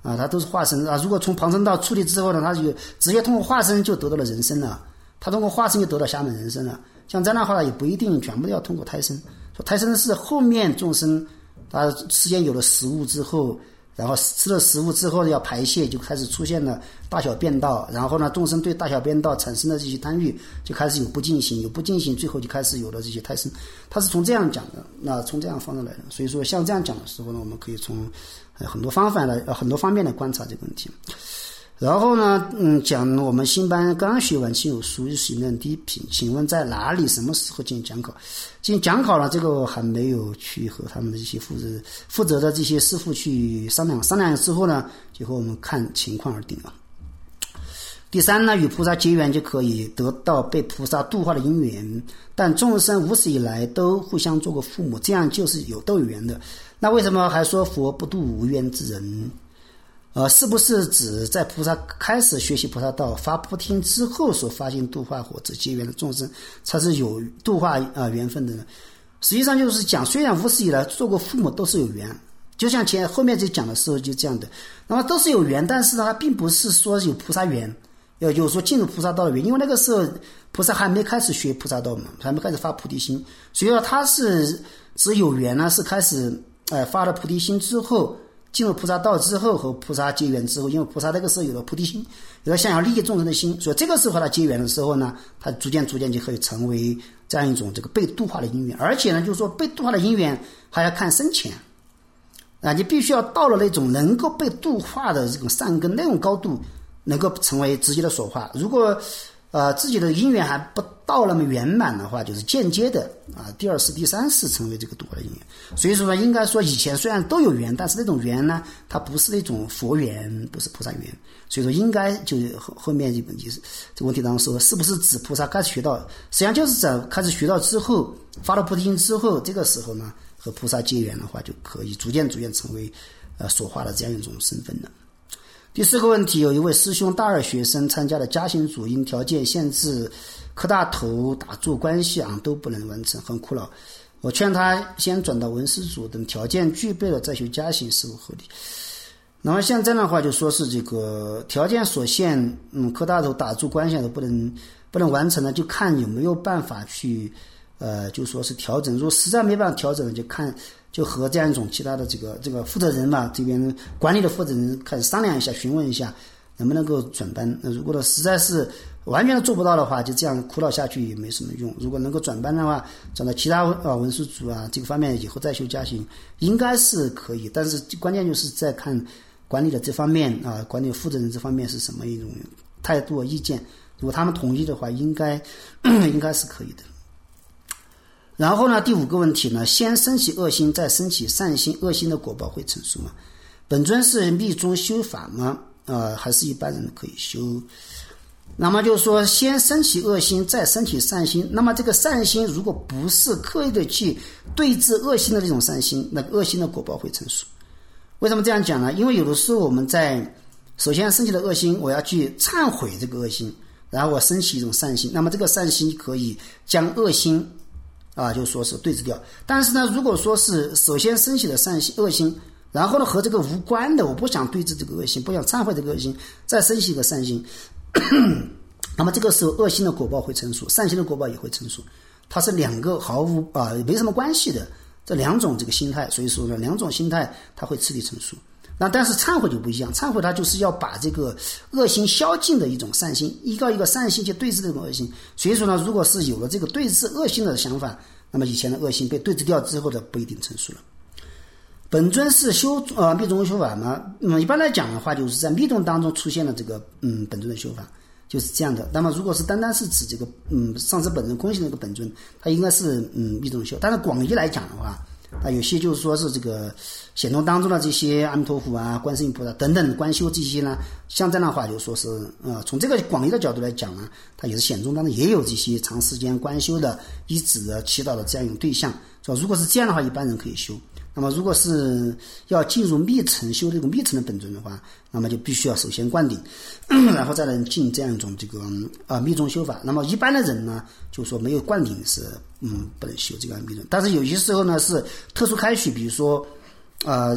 啊，他都是化身啊。如果从旁生道处理之后呢，他就直接通过化身就得到了人身了，他通过化身就得到下面人身了。像这样的话也不一定全部都要通过胎生，说胎生是后面众生他时间有了食物之后，然后吃了食物之后要排泄，就开始出现了大小便道，然后呢众生对大小便道产生的这些贪欲，就开始有不净行，有不净行，最后就开始有了这些胎生。他是从这样讲的，那从这样方面来的。所以说像这样讲的时候呢，我们可以从很多方面来观察这个问题。然后呢，讲我们新班刚学完亲友书行论第一品，请问在哪里、什么时候进行讲考？进行讲考呢，这个我还没有去和他们的这些负责的这些师父去商量之后呢，就和我们看情况而定了。第三呢，与菩萨结缘就可以得到被菩萨度化的因缘，但众生无始以来都互相做过父母，这样就是都有缘的。那为什么还说佛不度无缘之人？是不是指在菩萨开始学习菩萨道发菩提之后所发现度化或者结缘的众生才是有度化缘分的呢？实际上就是讲，虽然无始以来做过父母都是有缘，就像后面这讲的时候就这样的，那么都是有缘，但是呢，它并不是说有菩萨缘，有说进入菩萨道的缘，因为那个时候菩萨还没开始学菩萨道嘛，还没开始发菩提心，所以说他是只有缘呢，是开始发了菩提心之后。进入菩萨道之后和菩萨结缘之后，因为菩萨那个时候有了菩提心，有了想要利益众生的心，所以这个时候他结缘的时候呢，他逐渐就可以成为这样一种这个被度化的因缘。而且呢，就是说被度化的因缘还要看深浅啊，你必须要到了那种能够被度化的这种善根那种高度，能够成为直接的所化。如果自己的因缘还不到那么圆满的话，就是间接的第二世、第三世成为这个度化的因缘。所以说呢，应该说以前虽然都有缘，但是那种缘呢，它不是那种佛缘，不是菩萨缘。所以说应该就后面这个问题当中说，是不是指菩萨开始学到？实际上就是在开始学到之后，发了菩提心之后，这个时候呢，和菩萨结缘的话，就可以逐渐成为所化的这样一种身份了。第四个问题，有一位师兄大二学生参加了家行组，因条件限制，磕大头、打坐关系都不能完成，很苦恼。我劝他先转到文师组，等条件具备了再修家行，是否合理？那么像这样的话，就说是这个条件所限，磕大头、打坐关系都不能完成呢，就看有没有办法去就说是调整。如果实在没办法调整，就和这样一种其他的这个负责人嘛，这边管理的负责人开始商量一下，询问一下能不能够转班。那如果呢实在是完全的做不到的话，就这样苦恼下去也没什么用。如果能够转班的话，转到其他文书组这个方面以后再修家行，应该是可以。但是关键就是在看管理的这方面管理的负责人这方面是什么一种态度和意见。如果他们同意的话，应该是可以的。然后呢，第五个问题呢，先升起恶心再升起善心，恶心的果报会成熟吗？本尊是密宗修法吗？还是一般人可以修？那么就是说，先升起恶心再升起善心，那么这个善心如果不是刻意的去对治恶心的这种善心，那个恶心的果报会成熟。为什么这样讲呢？因为有的时候我们在首先升起的恶心，我要去忏悔这个恶心，然后我升起一种善心，那么这个善心可以将恶心就说是对治掉。但是呢，如果说是首先升起的恶心，然后呢和这个无关的，我不想对治这个恶心，不想忏悔这个恶心，再升起一个善心，那么这个时候恶心的果报会成熟，善心的果报也会成熟，它是两个毫无没什么关系的这两种这个心态。所以说呢，两种心态它会彻底成熟。但是忏悔就不一样，忏悔它就是要把这个恶心消尽的一种善心，依靠一个善心去对治这种恶心。所以说呢，如果是有了这个对治恶心的想法，那么以前的恶心被对治掉之后的不一定成熟了。本尊是密宗修法吗？一般来讲的话，就是在密宗当中出现了这个本尊的修法，就是这样的。那么如果是单单是指这个上师本尊空性的一个本尊，它应该是密宗修。但是广义来讲的话，有些就是说是这个显宗当中的这些阿弥陀佛观世音菩萨等等观修这些呢，像这样的话就说是从这个广义的角度来讲呢，它也是显宗当中也有这些长时间观修的依止的祈祷的这样一种对象。如果是这样的话，一般人可以修。那么如果是要进入密乘修这种密乘的本尊的话，那么就必须要首先灌顶然后再能进这样一种这个密宗修法。那么一般的人呢，就说没有灌顶是不能修这个密宗。但是有些时候呢是特殊开许，比如说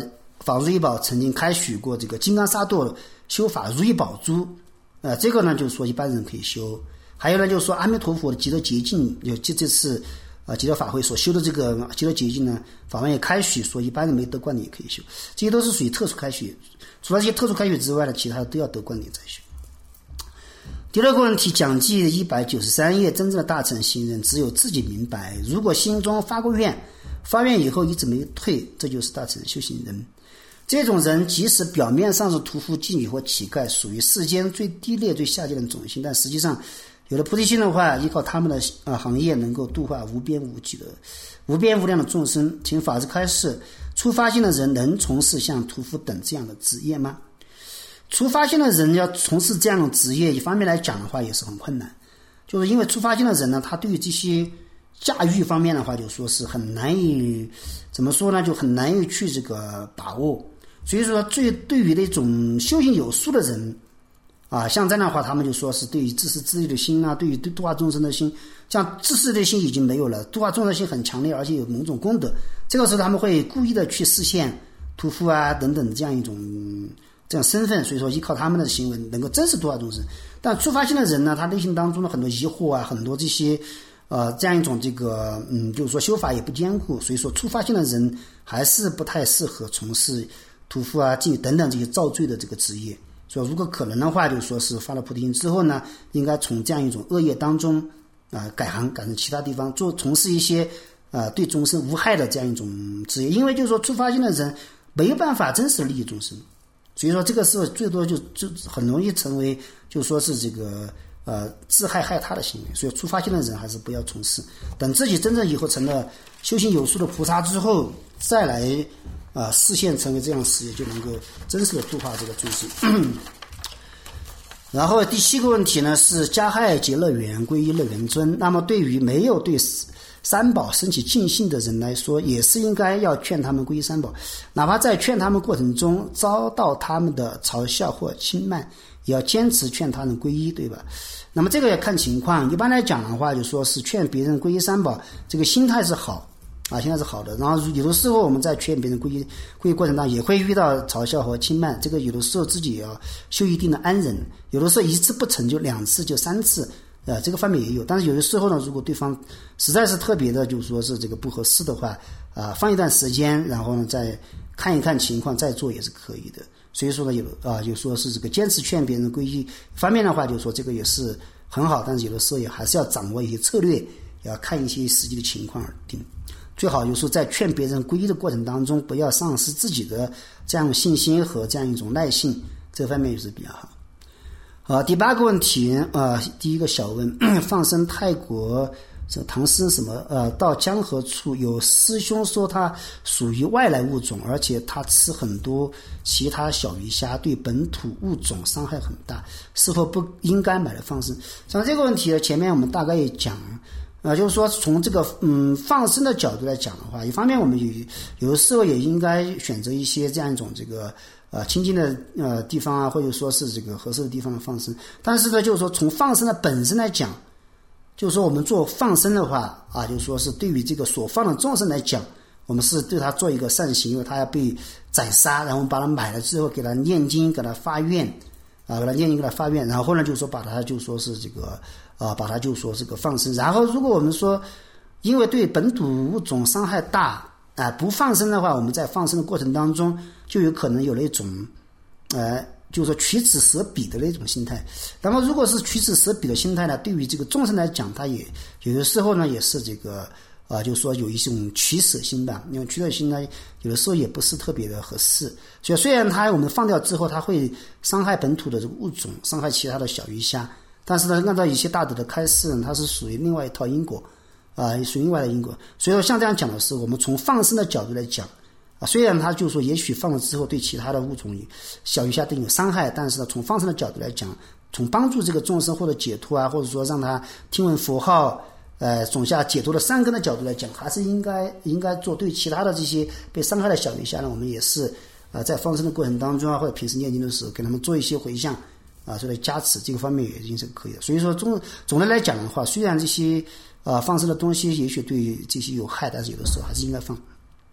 法如意宝曾经开许过这个金刚萨埵修法如意宝珠，这个呢就是说一般人可以修。还有呢就是说阿弥陀佛的极乐洁净，有这次极乐法会所修的这个极乐洁净呢，法官也开许说一般人没得观点也可以修，这些都是属于特殊开许。除了这些特殊开许之外呢，其他的都要得观点再修。第二个问题，讲记193页，真正的大乘行人只有自己明白，如果心中发过愿，发愿以后一直没有退，这就是大乘修行人。这种人即使表面上是屠夫、妓女或乞丐，属于世间最低劣、最下贱的种姓，但实际上有了菩提心的话，依靠他们的行业能够度化无边无际的无边无量的众生。请法师开示，初发心的人能从事像屠夫等这样的职业吗？初发心的人要从事这样的职业，一方面来讲的话也是很困难，就是因为初发心的人呢，他对于这些驾驭方面的话，就说是很难以怎么说呢，就很难以去这个把握。所以说对于那种修行有素的人像这样的话，他们就说是对于自私自利的心对于度化众生的心，像自私的心已经没有了，度化众生的心很强烈，而且有某种功德，这个时候他们会故意的去实现屠夫等等这样一种这样身份，所以说依靠他们的行为能够真实度化众生。但初发心的人呢，他内心当中的很多疑惑很多这些这样一种这个就是说修法也不坚固，所以说初发心的人还是不太适合从事屠夫妓女等等这些造罪的这个职业。所以如果可能的话，就说是发了菩提心之后呢，应该从这样一种恶业当中改行，改成其他地方从事一些对众生无害的这样一种职业。因为就是说初发心的人没有办法真实利益众生，所以说这个时候最多就很容易成为就说是这个自害害他的行为。所以初发心的人还是不要从事，等自己真正以后成了修行有素的菩萨之后，再来实现成为这样的事业，就能够真实的度化这个众生。然后第7个问题呢是加害结乐缘皈依乐缘尊。那么对于没有对三宝升起敬信的人来说，也是应该要劝他们皈依三宝，哪怕在劝他们过程中遭到他们的嘲笑或轻慢，也要坚持劝他们皈依，对吧？那么这个要看情况，一般来讲的话，就说是劝别人皈依三宝，这个心态是好心态是好的。然后有的时候我们在劝别人皈依过程当中也会遇到嘲笑和轻慢，这个有的时候自己也要修一定的安忍，有的时候一次不成就2次就3次这个方面也有。但是有的时候呢，如果对方实在是特别的就是说是这个不合适的话放一段时间，然后呢再看一看情况再做也是可以的。所以说呢有说是这个坚持劝别人皈依方面的话，就说这个也是很好，但是有的时候也还是要掌握一些策略，也要看一些实际的情况而定。最好有时候在劝别人皈依的过程当中，不要丧失自己的这样的信心和这样一种耐性，这方面也是比较好。第8个问题第一个小问，放生泰国唐诗什么到江河处，有师兄说他属于外来物种，而且他吃很多其他小鱼虾，对本土物种伤害很大，是否不应该买来放生？像这个问题前面我们大概也讲就是说从这个放生的角度来讲的话，一方面我们有的时候也应该选择一些这样一种这个清净的地方或者说是这个合适的地方的放生。但是呢，就是说从放生的本身来讲，就是说我们做放生的话就是说是对于这个所放的众生来讲，我们是对他做一个善行，因为他要被宰杀，然后我们把他买了之后给他念经，给他发愿给他念经，给他发愿，然后呢就是说把他就说是这个把它就说这个放生。然后如果我们说因为对本土物种伤害大不放生的话，我们在放生的过程当中就有可能有那种就是说取此舍彼的那种心态。那么如果是取此舍彼的心态呢，对于这个众生来讲，他也有的时候呢也是这个就是说有一种取舍心吧，因为取舍心呢有的时候也不是特别的合适。所以虽然我们放掉之后它会伤害本土的这个物种，伤害其他的小鱼虾，但是呢按照一些大德的开示，它是属于另外一套因果属于另外的因果。所以说像这样讲的是，我们从放生的角度来讲虽然他就说也许放了之后对其他的物种小鱼虾等有伤害，但是呢从放生的角度来讲，从帮助这个众生或者解脱或者说让他听闻佛号种下解脱的善根的角度来讲，还是应该做。对其他的这些被伤害的小鱼虾呢，我们也是在放生的过程当中或者平时念经的时候给他们做一些回向所以来加持，这个方面也已经是可以的。所以说总的来讲的话，虽然这些放生的东西也许对这些有害，但是有的时候还是应该放。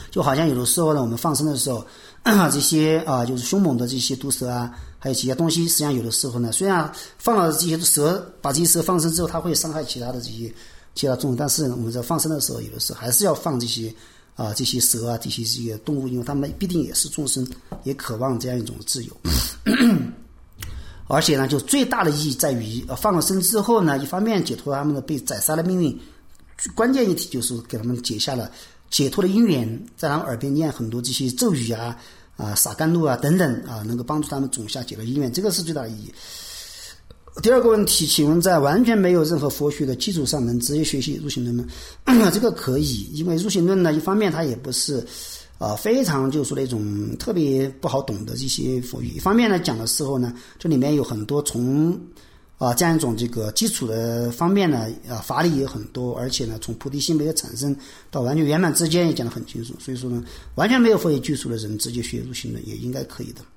就好像有的时候呢，我们放生的时候，这些就是凶猛的这些毒蛇啊，还有其他东西，实际上有的时候呢，虽然放了这些蛇，把这些蛇放生之后，它会伤害其他的其他动物，但是我们在放生的时候，有的时候还是要放这些蛇啊，这些动物，因为它们必定也是众生，也渴望这样一种自由。而且呢，就最大的意义在于，放了生之后呢，一方面解脱他们的被宰杀的命运，关键一体就是给他们解下了解脱的因缘，在他们耳边念很多这些咒语啊、洒甘露啊等等啊，能够帮助他们种下解脱因缘，这个是最大的意义。第二个问题，请问在完全没有任何佛学的基础上能直接学习入行论吗？这个可以，因为入行论呢，一方面它也不是非常就是说那种特别不好懂的这些佛语，一方面呢讲的时候呢，这里面有很多从这样一种这个基础的方面呢，法理也很多，而且呢从菩提心没有产生到完全圆满之间也讲得很清楚，所以说呢，完全没有佛学基础的人直接学入行论也应该可以的。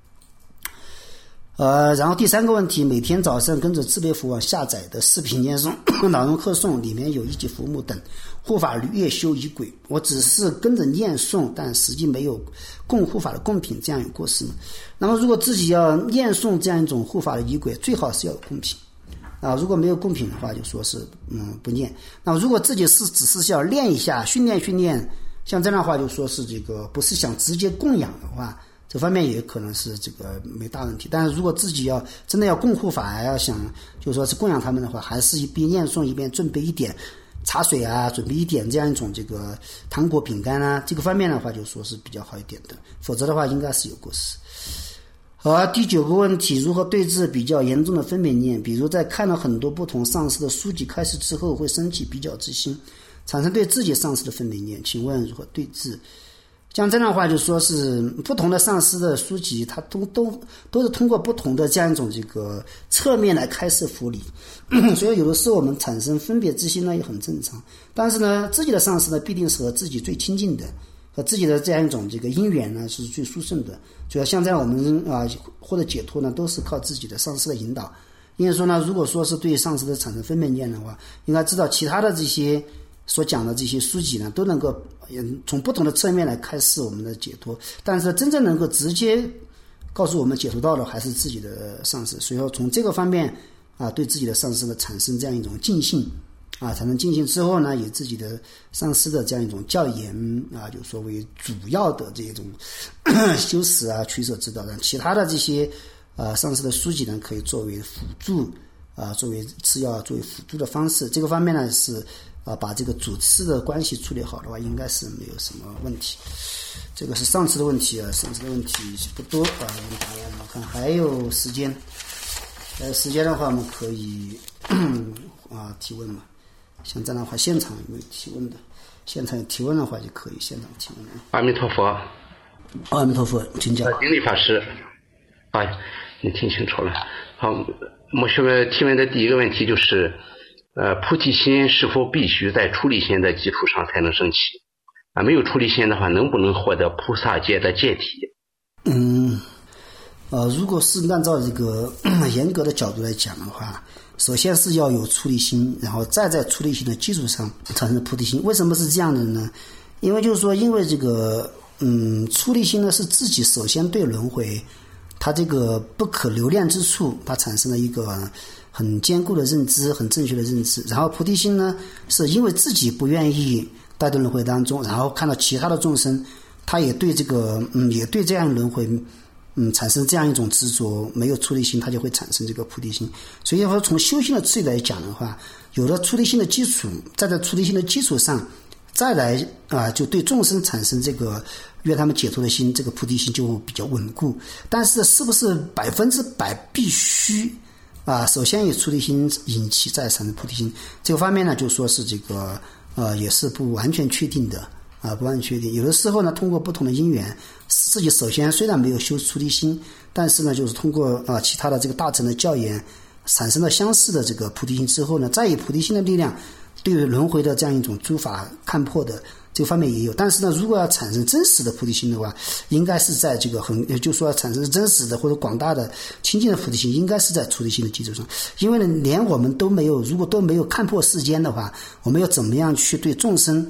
然后第三个问题，每天早上跟着自备佛网下载的视频念诵、朗诵课诵里面有一级佛目等护法略修仪轨，我只是跟着念诵，但实际没有供护法的贡品，这样有过失吗？那么如果自己要念诵这样一种护法的仪轨，最好是要有贡品如果没有贡品的话，就说是不念。那么如果自己只是要练一下、训练，像这样的话，就说是这个不是想直接供养的话，这方面也可能是这个没大问题。但是如果自己要真的要供护法，要想就说是供养他们的话，还是一边念诵一边准备一点茶水啊，准备一点这样一种这个糖果饼干啊，这个方面的话就说是比较好一点的，否则的话应该是有过失。好，第9个问题，如何对治比较严重的分别念？比如在看了很多不同上师的书籍开始之后，会升起比较之心，产生对自己上师的分别念，请问如何对治？像这样的话，就说是不同的上师的书籍，它都是通过不同的这样一种这个侧面来开示佛理，所以有的时候我们产生分别之心呢也很正常。但是呢，自己的上师呢必定是和自己最亲近的，和自己的这样一种这个因缘呢是最殊胜的。主要像这样我们获得解脱呢，都是靠自己的上师的引导。因为说呢，如果说是对上师的产生分别念的话，应该知道其他的这些所讲的这些书籍呢，都能够从不同的侧面来开示我们的解脱，但是真正能够直接告诉我们解脱道的还是自己的上师。所以说从这个方面对自己的上师呢产生这样一种敬信产生敬信之后呢，以自己的上师的这样一种教言就说为主要的这种修持取舍之道，让其他的这些上师的书籍呢可以作为辅助作为次要作为辅助的方式。这个方面呢是把这个主次的关系处理好的话，应该是没有什么问题。这个是上次的问题上次的问题不多我们答完了。看还有时间，时间的话我们可以提问嘛。像这样的话，现场有没有提问的？现场有提问的话就可以现场提问。 阿弥陀佛。 阿弥陀佛，请讲。 经理法师，你听清楚了。好，我学个提问的第一个问题就是。菩提心是否必须在出离心的基础上才能升起？没有出离心的话，能不能获得菩萨戒的戒体？ 如果是按照这个严格的角度来讲的话，首先是要有出离心，然后再在出离心的基础上产生菩提心。为什么是这样的呢？因为就是说，因为这个出离心呢是自己首先对轮回它这个不可留恋之处，它产生了一个很坚固的认知，很正确的认知。然后菩提心呢，是因为自己不愿意待在轮回当中，然后看到其他的众生，他也对这个也对这样轮回产生这样一种执着，没有出离心，他就会产生这个菩提心。所以说从修行的次第来讲的话，有了出离心的基础，在出离心的基础上再来就对众生产生这个愿他们解脱的心，这个菩提心就比较稳固。但是是不是100%必须首先以出离心引起再产生菩提心，这个方面呢就说是这个也是不完全确定的不完全确定。有的时候呢通过不同的因缘，自己首先虽然没有修出离心，但是呢就是通过其他的这个大乘的教言产生了相似的这个菩提心之后呢，再以菩提心的力量对于轮回的这样一种诸法看破的这个方面也有。但是呢，如果要产生真实的菩提心的话，应该是在这个就说产生真实的或者广大的清净的菩提心，应该是在出离心的基础上。因为呢，连我们都没有，如果都没有看破世间的话，我们要怎么样去对众生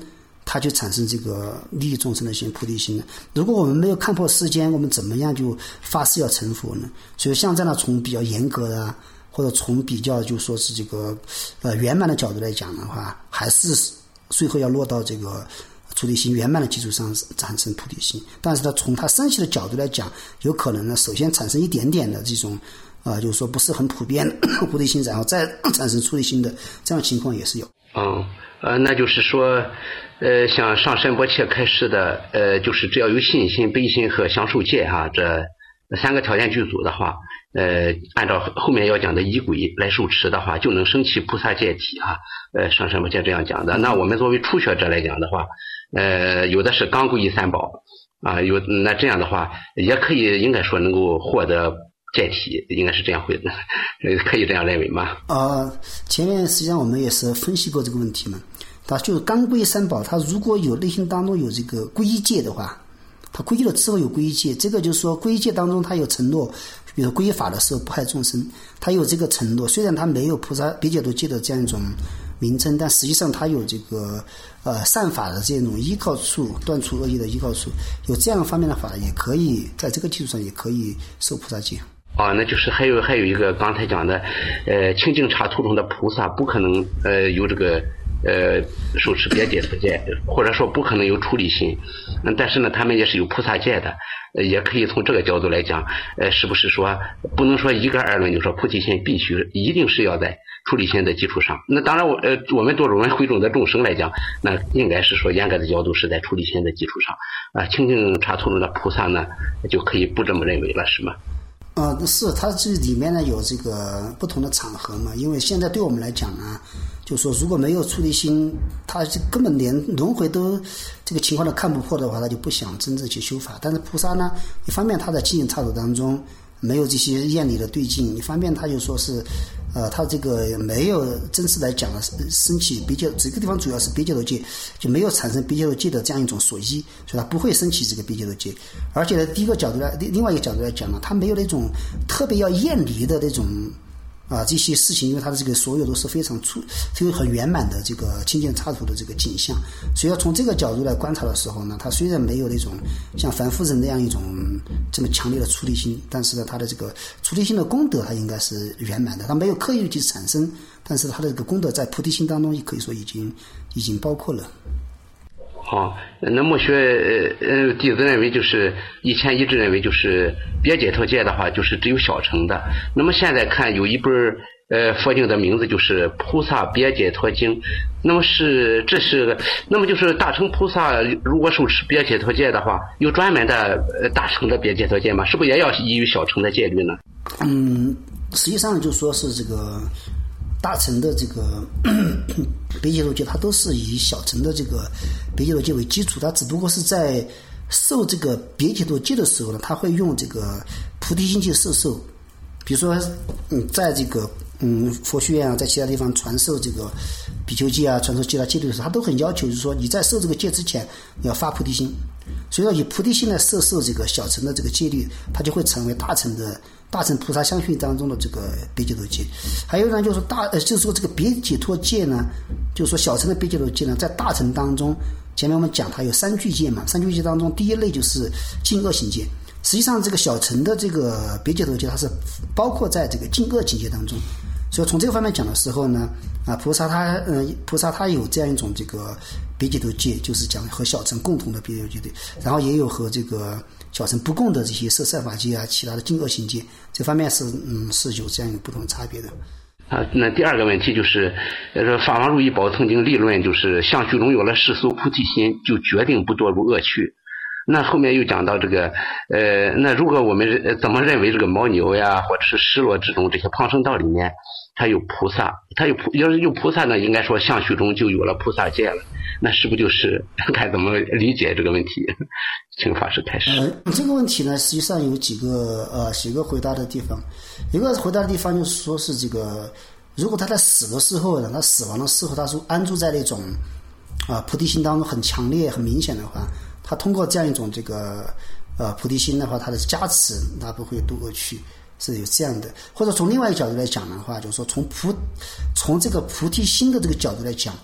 它就产生这个利益众生的心菩提心了。如果我们没有看破世间，我们怎么样就发誓要成佛呢？所以像这样的从比较严格的或者从比较就说是这个圆满的角度来讲的话，还是最后要落到这个菩提心圆满的基础上产生菩提心。但是呢，从它升起的角度来讲，有可能呢首先产生一点点的这种就是说不是很普遍的菩提心，然后再产生出离心的这样的情况也是有。 那就是说像上仁波切开示的就是只要有信心、悲心和享受戒这3个条件具足的话，按照后面要讲的仪轨来受持的话，就能升起菩萨戒体上仁波切这样讲的。那我们作为初学者来讲的话，有的是刚皈依三宝那这样的话也可以应该说能够获得戒体，应该是这样会的，可以这样认为吗？ 前面实际上我们也是分析过这个问题嘛。他就是刚皈依三宝，他如果有内心当中有这个皈依戒的话，他皈依了之后有皈依戒，这个就是说皈依戒当中他有承诺，比如皈依法的时候不害众生，他有这个承诺。虽然他没有菩萨别解脱戒的这样一种名称，但实际上他有这个善法的这种依靠处，断除恶业的依靠处，有这样方面的法也可以在这个基础上也可以受菩萨戒。 那就是还有一个刚才讲的清净刹土中的菩萨不可能有这个受持别解脱戒，或者说不可能有出离心，但是呢他们也是有菩萨戒的，也可以从这个角度来讲，是不是说不能说一概而论，就说菩提心必须一定是要在出离心的基础上。那当然我们多种人会众的众生来讲，那应该是说严格的角度是在出离心的基础上清净刹土中的菩萨呢就可以不这么认为了，是吗？ 是，它这里面呢有这个不同的场合嘛，因为现在对我们来讲呢，就是说如果没有出离心，他根本连轮回都这个情况都看不破的话，他就不想真正去修法。但是菩萨呢，一方面他在清净刹土当中没有这些厌离的对境，一方面他就说是他这个没有真实来讲的升起别解，这个地方主要是别解脱戒，就没有产生别解脱戒的这样一种所依，所以他不会升起这个别解脱戒。而且呢，第一个角度来，另外一个角度来讲呢，他没有那种特别要厌离的那种这些事情，因为他的这个所有都是非常很圆满的这个清净刹土的这个景象，所以要从这个角度来观察的时候呢，他虽然没有那种像凡夫人那样一种这么强烈的出离心，但是呢，他的这个出离心的功德，他应该是圆满的，他没有刻意去产生，但是他的这个功德在菩提心当中，也可以说已经包括了。那墨学弟子认为就是以前一直认为就是别解脱戒的话就是只有小乘的，那么现在看有一本佛经的名字就是菩萨别解脱经，那么那么就是大乘菩萨如果受持别解脱戒的话，有专门的大乘的别解脱戒吗？是不是也要依于小乘的戒律呢？ 实际上就说是这个大乘的这个别解脱戒，它都是以小乘的这个别解脱戒为基础，它只不过是在受这个别解脱戒的时候呢，它会用这个菩提心去受。比如说在这个佛学院在其他地方传授这个比丘戒传授其他戒律的时候，他都很要求就是说你在受这个戒之前要发菩提心，所以说以菩提心来受这个小乘的这个戒律，它就会成为大乘菩萨相续当中的这个别解脱戒。还有呢，就是就是说这个别解脱戒呢，就是说小乘的别解脱戒呢，在大乘当中，前面我们讲它有3句戒嘛，3句戒当中第一类就是净恶行戒。实际上这个小乘的这个别解脱戒，它是包括在这个净恶境界当中。所以从这个方面讲的时候呢，菩萨他有这样一种这个别解脱戒，就是讲和小乘共同的别解脱戒，然后也有和这个小乘不共的这些摄善法戒其他的净恶行戒，这方面是有这样一个不同的差别的。 那第二个问题就是法王如意宝曾经立论，就是相续中有了世俗菩提心，就决定不堕入恶趣。那后面又讲到这个那如果我们怎么认为这个牦牛呀或者是失落之中这些旁生道里面它有菩萨，要是有菩萨呢，应该说相续中就有了菩萨戒了，那是不是就是该怎么理解这个问题？请法师开始。 这个问题呢，实际上有几个回答的地方。一个回答的地方就是说是这个，如果他在死的时候呢，他死亡的时候，他是安住在那种菩提心当中很强烈很明显的话，他通过这样一种这个菩提心的话，他的加持他不会堕恶趣，是有这样的。或者从另外一个角度来讲的话，就是说从这个菩提心的这个角度来讲，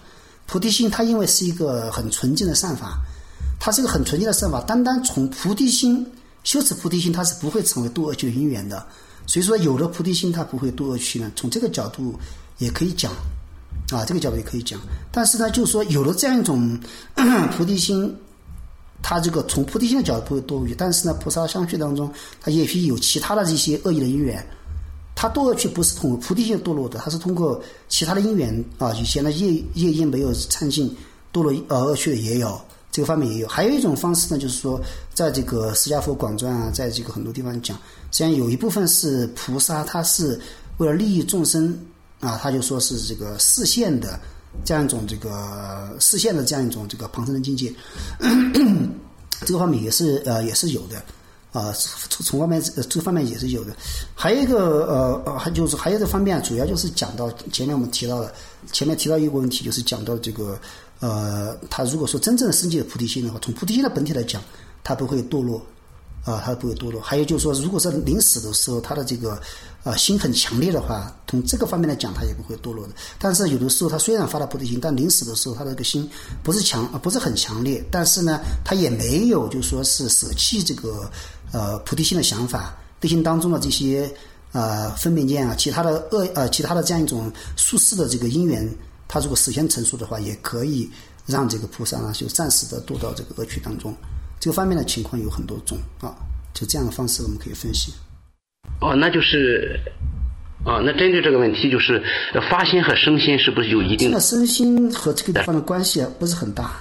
菩提心它因为是一个很纯净的善法，它是一个很纯净的善法，单单从菩提心修持菩提心，它是不会成为堕恶趣的因缘的。所以说有了菩提心它不会堕恶趣呢，从这个角度也可以讲啊，这个角度也可以讲。但是呢就是说有了这样一种菩提心，它这个从菩提心的角度不会堕恶趣，但是呢菩萨相续当中它也许有其他的这些恶意的因缘，它堕恶趣不是通过菩提心堕落的，它是通过其他的因缘啊，以前的业因没有忏尽堕落恶趣的也有，这个方面也有。还有一种方式呢，就是说在这个释迦佛广传啊，在这个很多地方讲，实际上有一部分是菩萨他是为了利益众生啊，他就说是这个示现的这样一种这个示现的这样一种这个旁生的境界这个方面也是有的从方面这个方面也是有的。还有一个就是还有这方面主要就是讲到前面我们提到的，前面提到一个问题，就是讲到这个他如果说真正的升起的菩提心的话，从菩提心的本体来讲，他不会堕落他不会堕落。还有就是说，如果是临死的时候，他的这个心很强烈的话，从这个方面来讲，他也不会堕落的。但是有的时候他虽然发了菩提心，但临死的时候他这个心不是很强烈，但是呢他也没有就说是舍弃这个菩提心的想法，内心当中的这些分别见啊，其他的这样一种术士的这个因缘，他如果实现成熟的话，也可以让这个菩萨呢就暂时的堕到这个恶趣当中。这个方面的情况有很多种就这样的方式我们可以分析。 那就是那针对这个问题，就是发心和生心是不是有一定的？ 生心和这个地方的关系不是很大。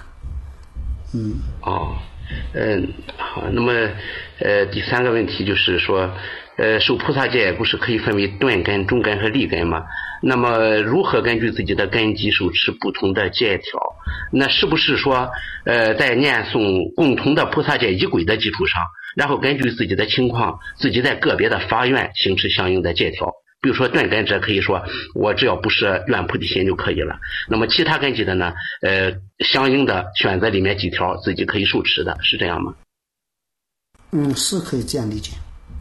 好，那么第三个问题就是说，受菩萨戒不是可以分为断根、中根和利根吗？那么如何根据自己的根基受持不同的戒条？那是不是说在念诵共同的菩萨戒仪轨的基础上，然后根据自己的情况，自己在个别的发愿行持相应的戒条？比如说断根者可以说我只要不是愿菩提心就可以了，那么其他根基的呢相应的选择里面几条自己可以受持的，是这样吗？ 是可以这样理解。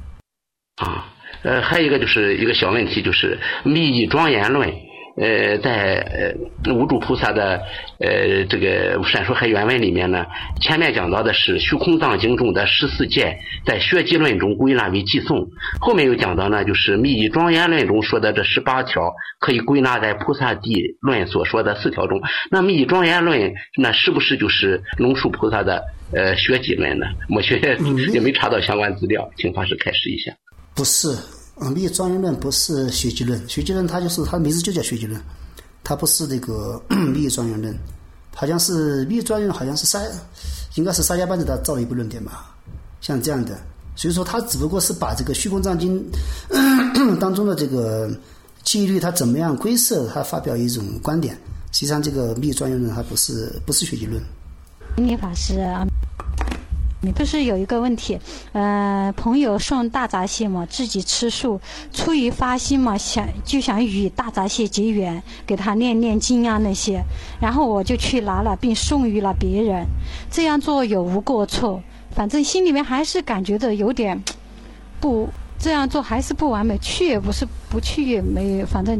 还有一个就是一个小问题，就是密意庄严论在无住菩萨的这个闪烁海原文里面呢，前面讲到的是虚空藏经中的14戒，在学集论中归纳为偈颂，后面又讲到呢，就是密意庄严论中说的这18条可以归纳在菩萨地论所说的4条中。那密意庄严论那是不是就是龙树菩萨的学集论呢？我也没查到相关资料，请法师开示一下。 不是，密意庄严论不是学集论，学集论它就是它的名字就叫学集论，它不是那个密意庄严论，好像是密意庄严论，好像是应该是沙迦班子他造了一部论点吧，像这样的。所以说他只不过是把这个虚空藏经当中的这个纪律它怎么样归摄，他发表一种观点。实际上这个密意庄严论它不是学集论。 你法师你不是有一个问题，朋友送大闸蟹嘛，自己吃素，出于发心嘛，就想与大闸蟹结缘，给他念经啊那些，然后我就去拿了，并送予了别人，这样做有无过错？反正心里面还是感觉的有点不这样做还是不完美，去也不是，不去也没有，反正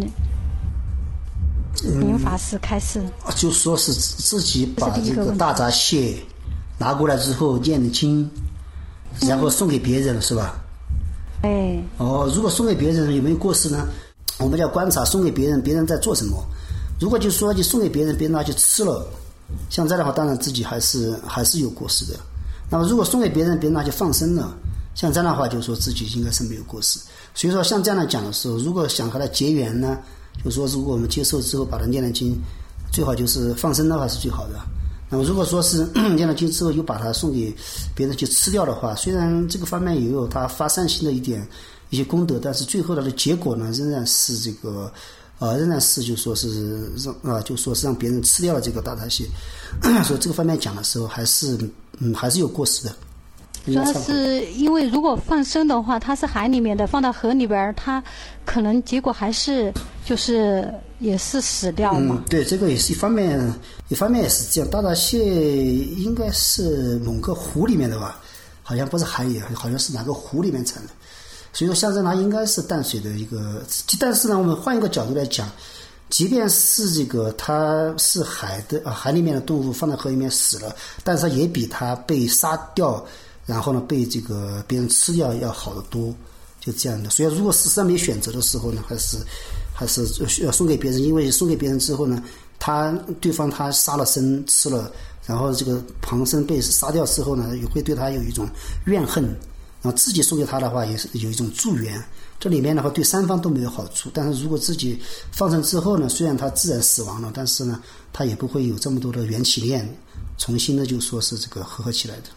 您法师开始就说是自己把这个大闸蟹拿过来之后念的经，然后送给别人了，是吧？如果送给别人有没有过失呢？我们要观察送给别人，别人在做什么。如果就说你送给别人，别人拿去吃了，像这样的话，当然自己还是有过失的。那么如果送给别人，别人拿去放生了，像这样的话，就说自己应该是没有过失。所以说，像这样来讲的时候，如果想和他结缘呢，就说如果我们接受之后把它念了经，最好就是放生的话是最好的。那么如果说是念了经之后又把它送给别人去吃掉的话，虽然这个方面也有他发善心的一些功德，但是最后的结果呢，仍然是这个仍然是就说是让别人吃掉了这个大闸蟹。所以这个方面讲的时候还是有过失的。 主要是因为如果放生的话，它是海里面的，放到河里边，它可能结果还是就是也是死掉嘛。 对，这个也是一方面也是这样。大闸蟹应该是某个湖里面的吧，好像不是海里，好像是哪个湖里面产的。所以说，象征它应该是淡水的一个。但是呢，我们换一个角度来讲， 即便是这个它是海里面的动物放在河里面死了，但是它也比它被杀掉，然后呢被这个别人吃掉要好得多，就这样的。所以如果实际上没选择的时候呢，还是要送给别人，因为送给别人之后呢，对方他杀了生吃了，然后这个旁生被杀掉之后呢，也会对他有一种怨恨，然后自己送给他的话也是有一种助缘。这里面的话对三方都没有好处，但是如果自己放生之后呢，虽然他自然死亡了，但是呢他也不会有这么多的缘起念重新的就说是这个合起来的。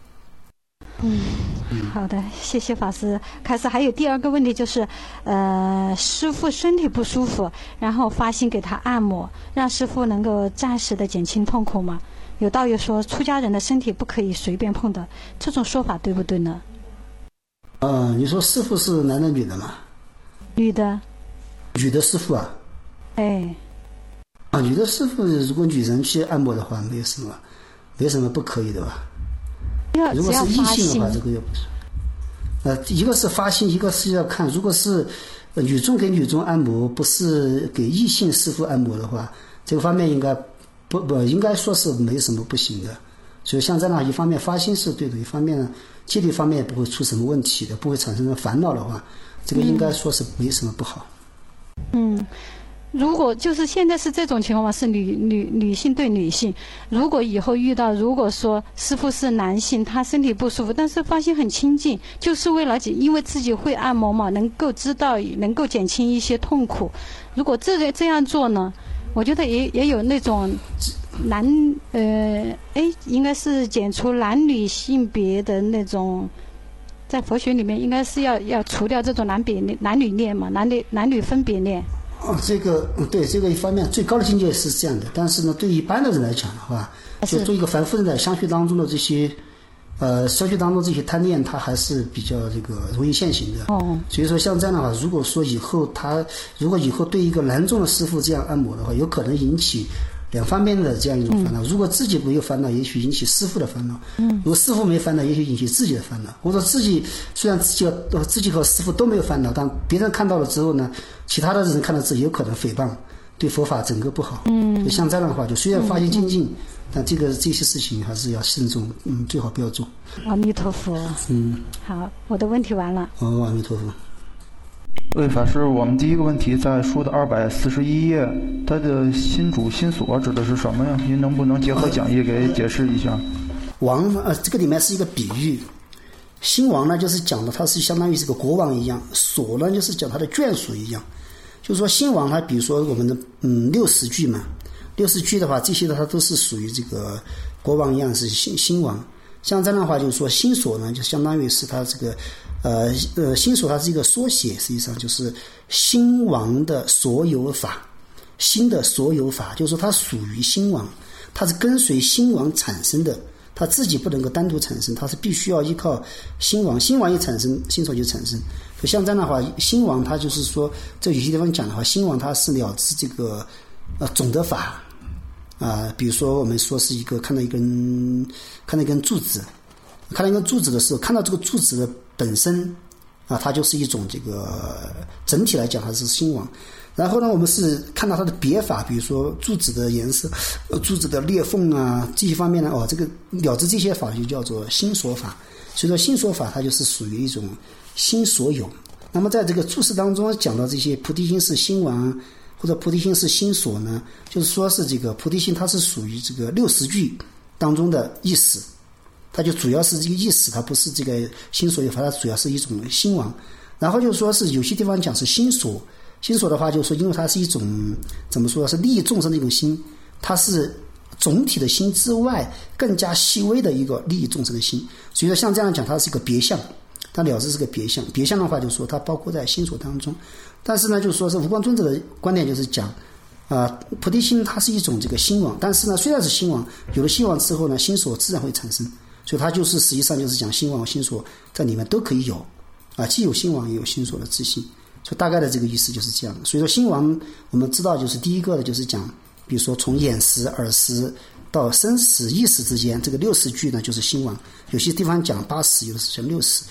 好的，谢谢法师。开始还有第二个问题就是，师父身体不舒服，然后发心给他按摩，让师父能够暂时的减轻痛苦吗？有道友说出家人的身体不可以随便碰的，这种说法对不对呢？ 你说师父是男的女的吗？ 女的。 女的师父啊？ 哎。 女的师父如果女人去按摩的话，没什么不可以的吧？如果是异性的话，这个又不是。一个是发心，一个是要看，如果是女众给女众按摩，不是给异性师父按摩的话，这个方面应该不应该说是没什么不行的。所以像这样一方面发心是对的，一方面呢戒律方面也不会出什么问题的，不会产生烦恼的话，这个应该说是没什么不好。 如果就是现在是这种情况嘛，是女性对女性，如果以后遇到，如果说师父是男性，他身体不舒服，但是发心很亲近，就是为了因为自己会按摩嘛，能够知道能够减轻一些痛苦。如果这样做呢，我觉得也有那种应该是减除男女性别的那种，在佛学里面应该是要除掉这种男女恋嘛，男女分别恋。 这个对，这个一方面最高的境界是这样的，但是呢，对一般的人来讲的话，就做一个凡夫人在相续当中的这些，相续当中这些贪念，它还是比较这个容易现行的。所以说像这样的话，如果以后对一个男众的师父这样按摩的话，有可能引起两方面的这样一种烦恼。如果自己没有烦恼，也许引起师父的烦恼；如果师父没烦恼，也许引起自己的烦恼。或者自己虽然自己和师父都没有烦恼，但别人看到了之后呢，其他的人看到自己有可能诽谤，对佛法整个不好。就像这样的话，就虽然发心精进，但这些事情还是要慎重，最好不要做。 阿弥陀佛。好，我的问题完了。 阿弥陀佛。 法师，我们第一个问题在书的241页，它的心主心所指的是什么呀？您能不能结合讲义给解释一下？ 王这个里面是一个比喻，心王呢就是讲的它是相当于这个国王一样，所呢就是讲他的眷属一样。就是说心王它比如说我们的60句嘛，60句的话，这些的它都是属于这个国王一样是心王。像这样的话，就是说心所呢就相当于是它这个心所它是一个缩写，实际上就是心王的所有法，心的所有法，就是说它属于心王，它是跟随心王产生的，它自己不能够单独产生，它是必须要依靠心王，心王一产生，心所就产生。就像这样的话，心王它就是说，这有些地方讲的话，心王它是了知这个总的法比如说我们说是看到一根柱子，看到一根柱子的时候，看到这个柱子的本身它就是一种这个整体来讲它是心王。然后呢，我们是看到它的别法，比如说柱子的颜色、柱子的裂缝这些方面呢，这个了知这些法就叫做心所法。所以说心所法它就是属于一种心所有。那么在这个注释当中讲到这些菩提心是心王或者菩提心是心所呢，就是说是这个菩提心它是属于这个60句当中的意思，它就主要是这个意思，它不是这个心所有法，它主要是一种心王。然后就说是有些地方讲是心所，心所的话就是说因为它是一种怎么说是利益众生的一种心，它是总体的心之外更加细微的一个利益众生的心，所以说像这样讲它是一个别相，它了知是个别相。别相的话就是说它包括在心所当中。但是呢就是说是无光尊者的观点就是讲菩提心它是一种这个心王，但是呢虽然是心王，有了心王之后呢心所自然会产生，所以它就是实际上就是讲心王心所在里面都可以有既有心王也有心所的自信，所以大概的这个意思就是这样的。所以说心王我们知道就是第一个的就是讲比如说从眼识耳识到生死意识之间，这个60句呢就是心王，有些地方讲80，有的是讲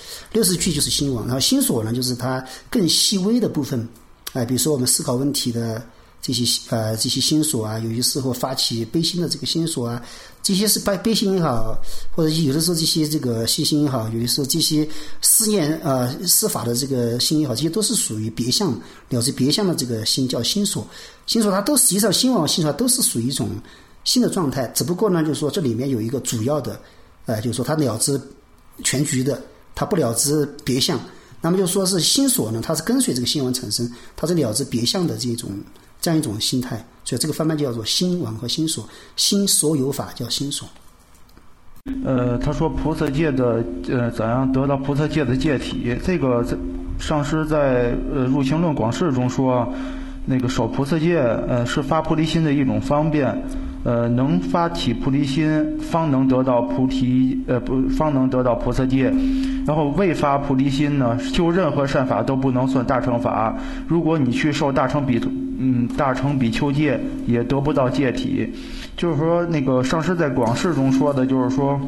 60句就是心王。然后心所呢就是它更细微的部分比如说我们思考问题的这些心所啊，有些时候发起悲心的这个心所啊，这些是悲心也好，或者有的时候这些这个信心也好，有的时候这些思念思法的这个心也好，这些都是属于别相了知别相的这个心，叫心所。心所它都实际上心往心所都是属于一种新的状态，只不过呢，就是说这里面有一个主要的，就是说它了知全局的，它不了知别相。那么就说是心所呢，它是跟随这个心王产生，它是了知别相的这样一种心态，所以这个翻版就叫做心王和心所，心所有法叫心所。 他说菩萨戒的怎样得到菩萨戒的戒体？这个上师在入行论广释中说，那个守菩萨戒是发菩提心的一种方便，能发起菩提心方能得到方能得到菩萨戒。然后未发菩提心呢，修任何善法都不能算大乘法。如果你去受大乘比丘戒，也得不到戒体。就是说，那个上师在广释中说的，就是说，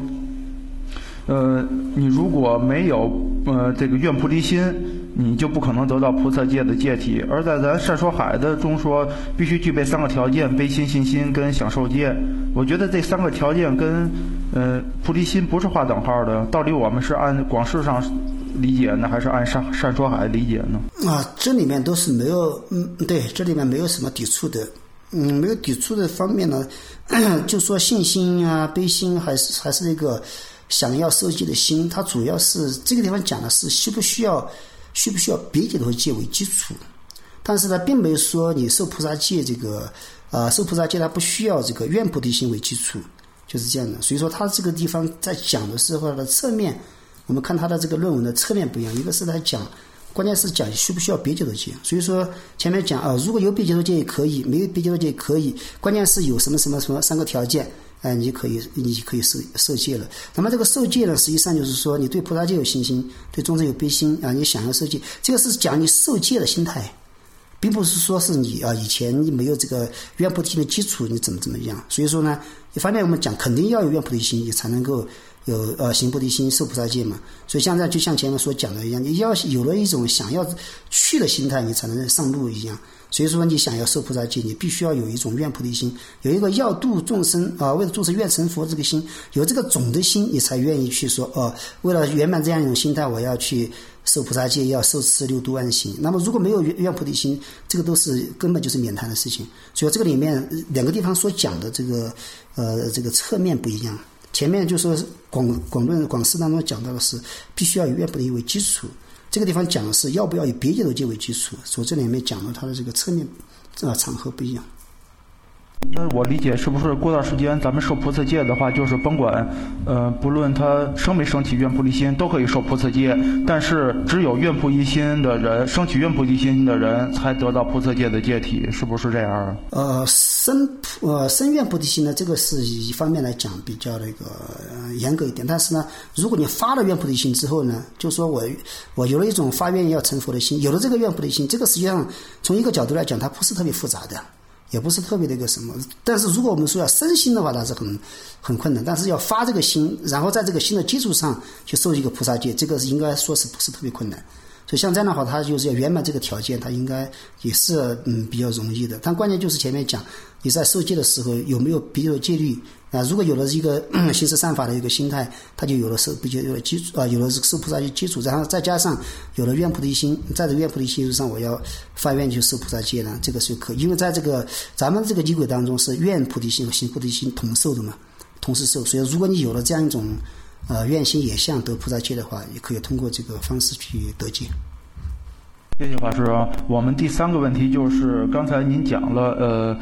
你如果没有这个愿菩提心，你就不可能得到菩萨戒的戒体。而在咱善说海的中说，必须具备3个条件：悲心、信心跟享受戒。我觉得这3个条件跟菩提心不是划等号的。到底我们是按广释上理解呢，还是按善说海理解呢？ 这里面都是没有，对，这里面没有什么抵触的。没有抵触的方面呢，就说信心啊、悲心还是那个想要受戒的心，它主要是这个地方讲的是需不需要别解脱戒为基础，但是呢，并没有说你受菩萨戒这个受菩萨戒它不需要这个愿菩提心为基础，就是这样的。所以说他这个地方在讲的时候的侧面，我们看他的这个论文的侧面不一样，一个是他讲。关键是讲需不需要别解脱戒，所以说前面讲如果有别解脱戒也可以，没有别解脱戒也可以，关键是有什么3个条件，你可以受戒了。那么这个受戒呢，实际上就是说你对菩萨戒有信心，对众生有悲心你想要受戒，这个是讲你受戒的心态，并不是说是你以前你没有这个愿菩提心的基础，你怎么样。所以说呢，一方面我们讲肯定要有愿菩提心，也才能够有行菩提心受菩萨戒嘛。所以现在就像前面所讲的一样，你要有了一种想要去的心态，你才能上路一样。所以说你想要受菩萨戒，你必须要有一种愿菩提心，有一个要度众生为了众生愿成佛这个心，有这个种的心，你才愿意去说为了圆满这样一种心态，我要去受菩萨戒，要受持6度万行。那么如果没有愿菩提心，这个都是根本就是免谈的事情。所以这个里面2个地方所讲的这个侧面不一样。前面就说广释当中讲到的是必须要以愿菩提为基础，这个地方讲的是要不要以别解脱戒为基础，所以这里面讲了它的这个侧面场合不一样。 那我理解是不是过段时间咱们受菩萨戒的话，就是甭管不论他生没生起愿菩提心都可以受菩萨戒，但是只有愿菩提心的人，生起愿菩提心的人才得到菩萨戒的戒体，是不是这样？ 生愿菩提心呢，这个是一方面来讲比较严格一点，但是呢，如果你发了愿菩提心之后呢，就说我有了一种发愿要成佛的心，有了这个愿菩提心，这个实际上从一个角度来讲，它不是特别复杂的，也不是特别的什么。但是如果我们说要生心的话，它是很困难，但是要发这个心，然后在这个心的基础上去受一个菩萨戒，这个是应该说是不是特别困难。所以像这样的话，它就是要圆满这个条件，它应该也是比较容易的。但关键就是前面讲你在受戒的时候有没有别有戒律如果有了一个行持善法的一个心态，它就有了受基础有了受菩萨戒基础，然后再加上有了愿菩提心，在这个愿菩提心上我要发愿去受菩萨戒呢，这个是可以。因为在这个咱们这个仪轨当中是愿菩提心和行菩提心同受的嘛，同时受。所以如果你有了这样一种愿心也像得菩萨戒的话，也可以通过这个方式去得戒。 谢谢法师。我们第3个问题就是刚才您讲了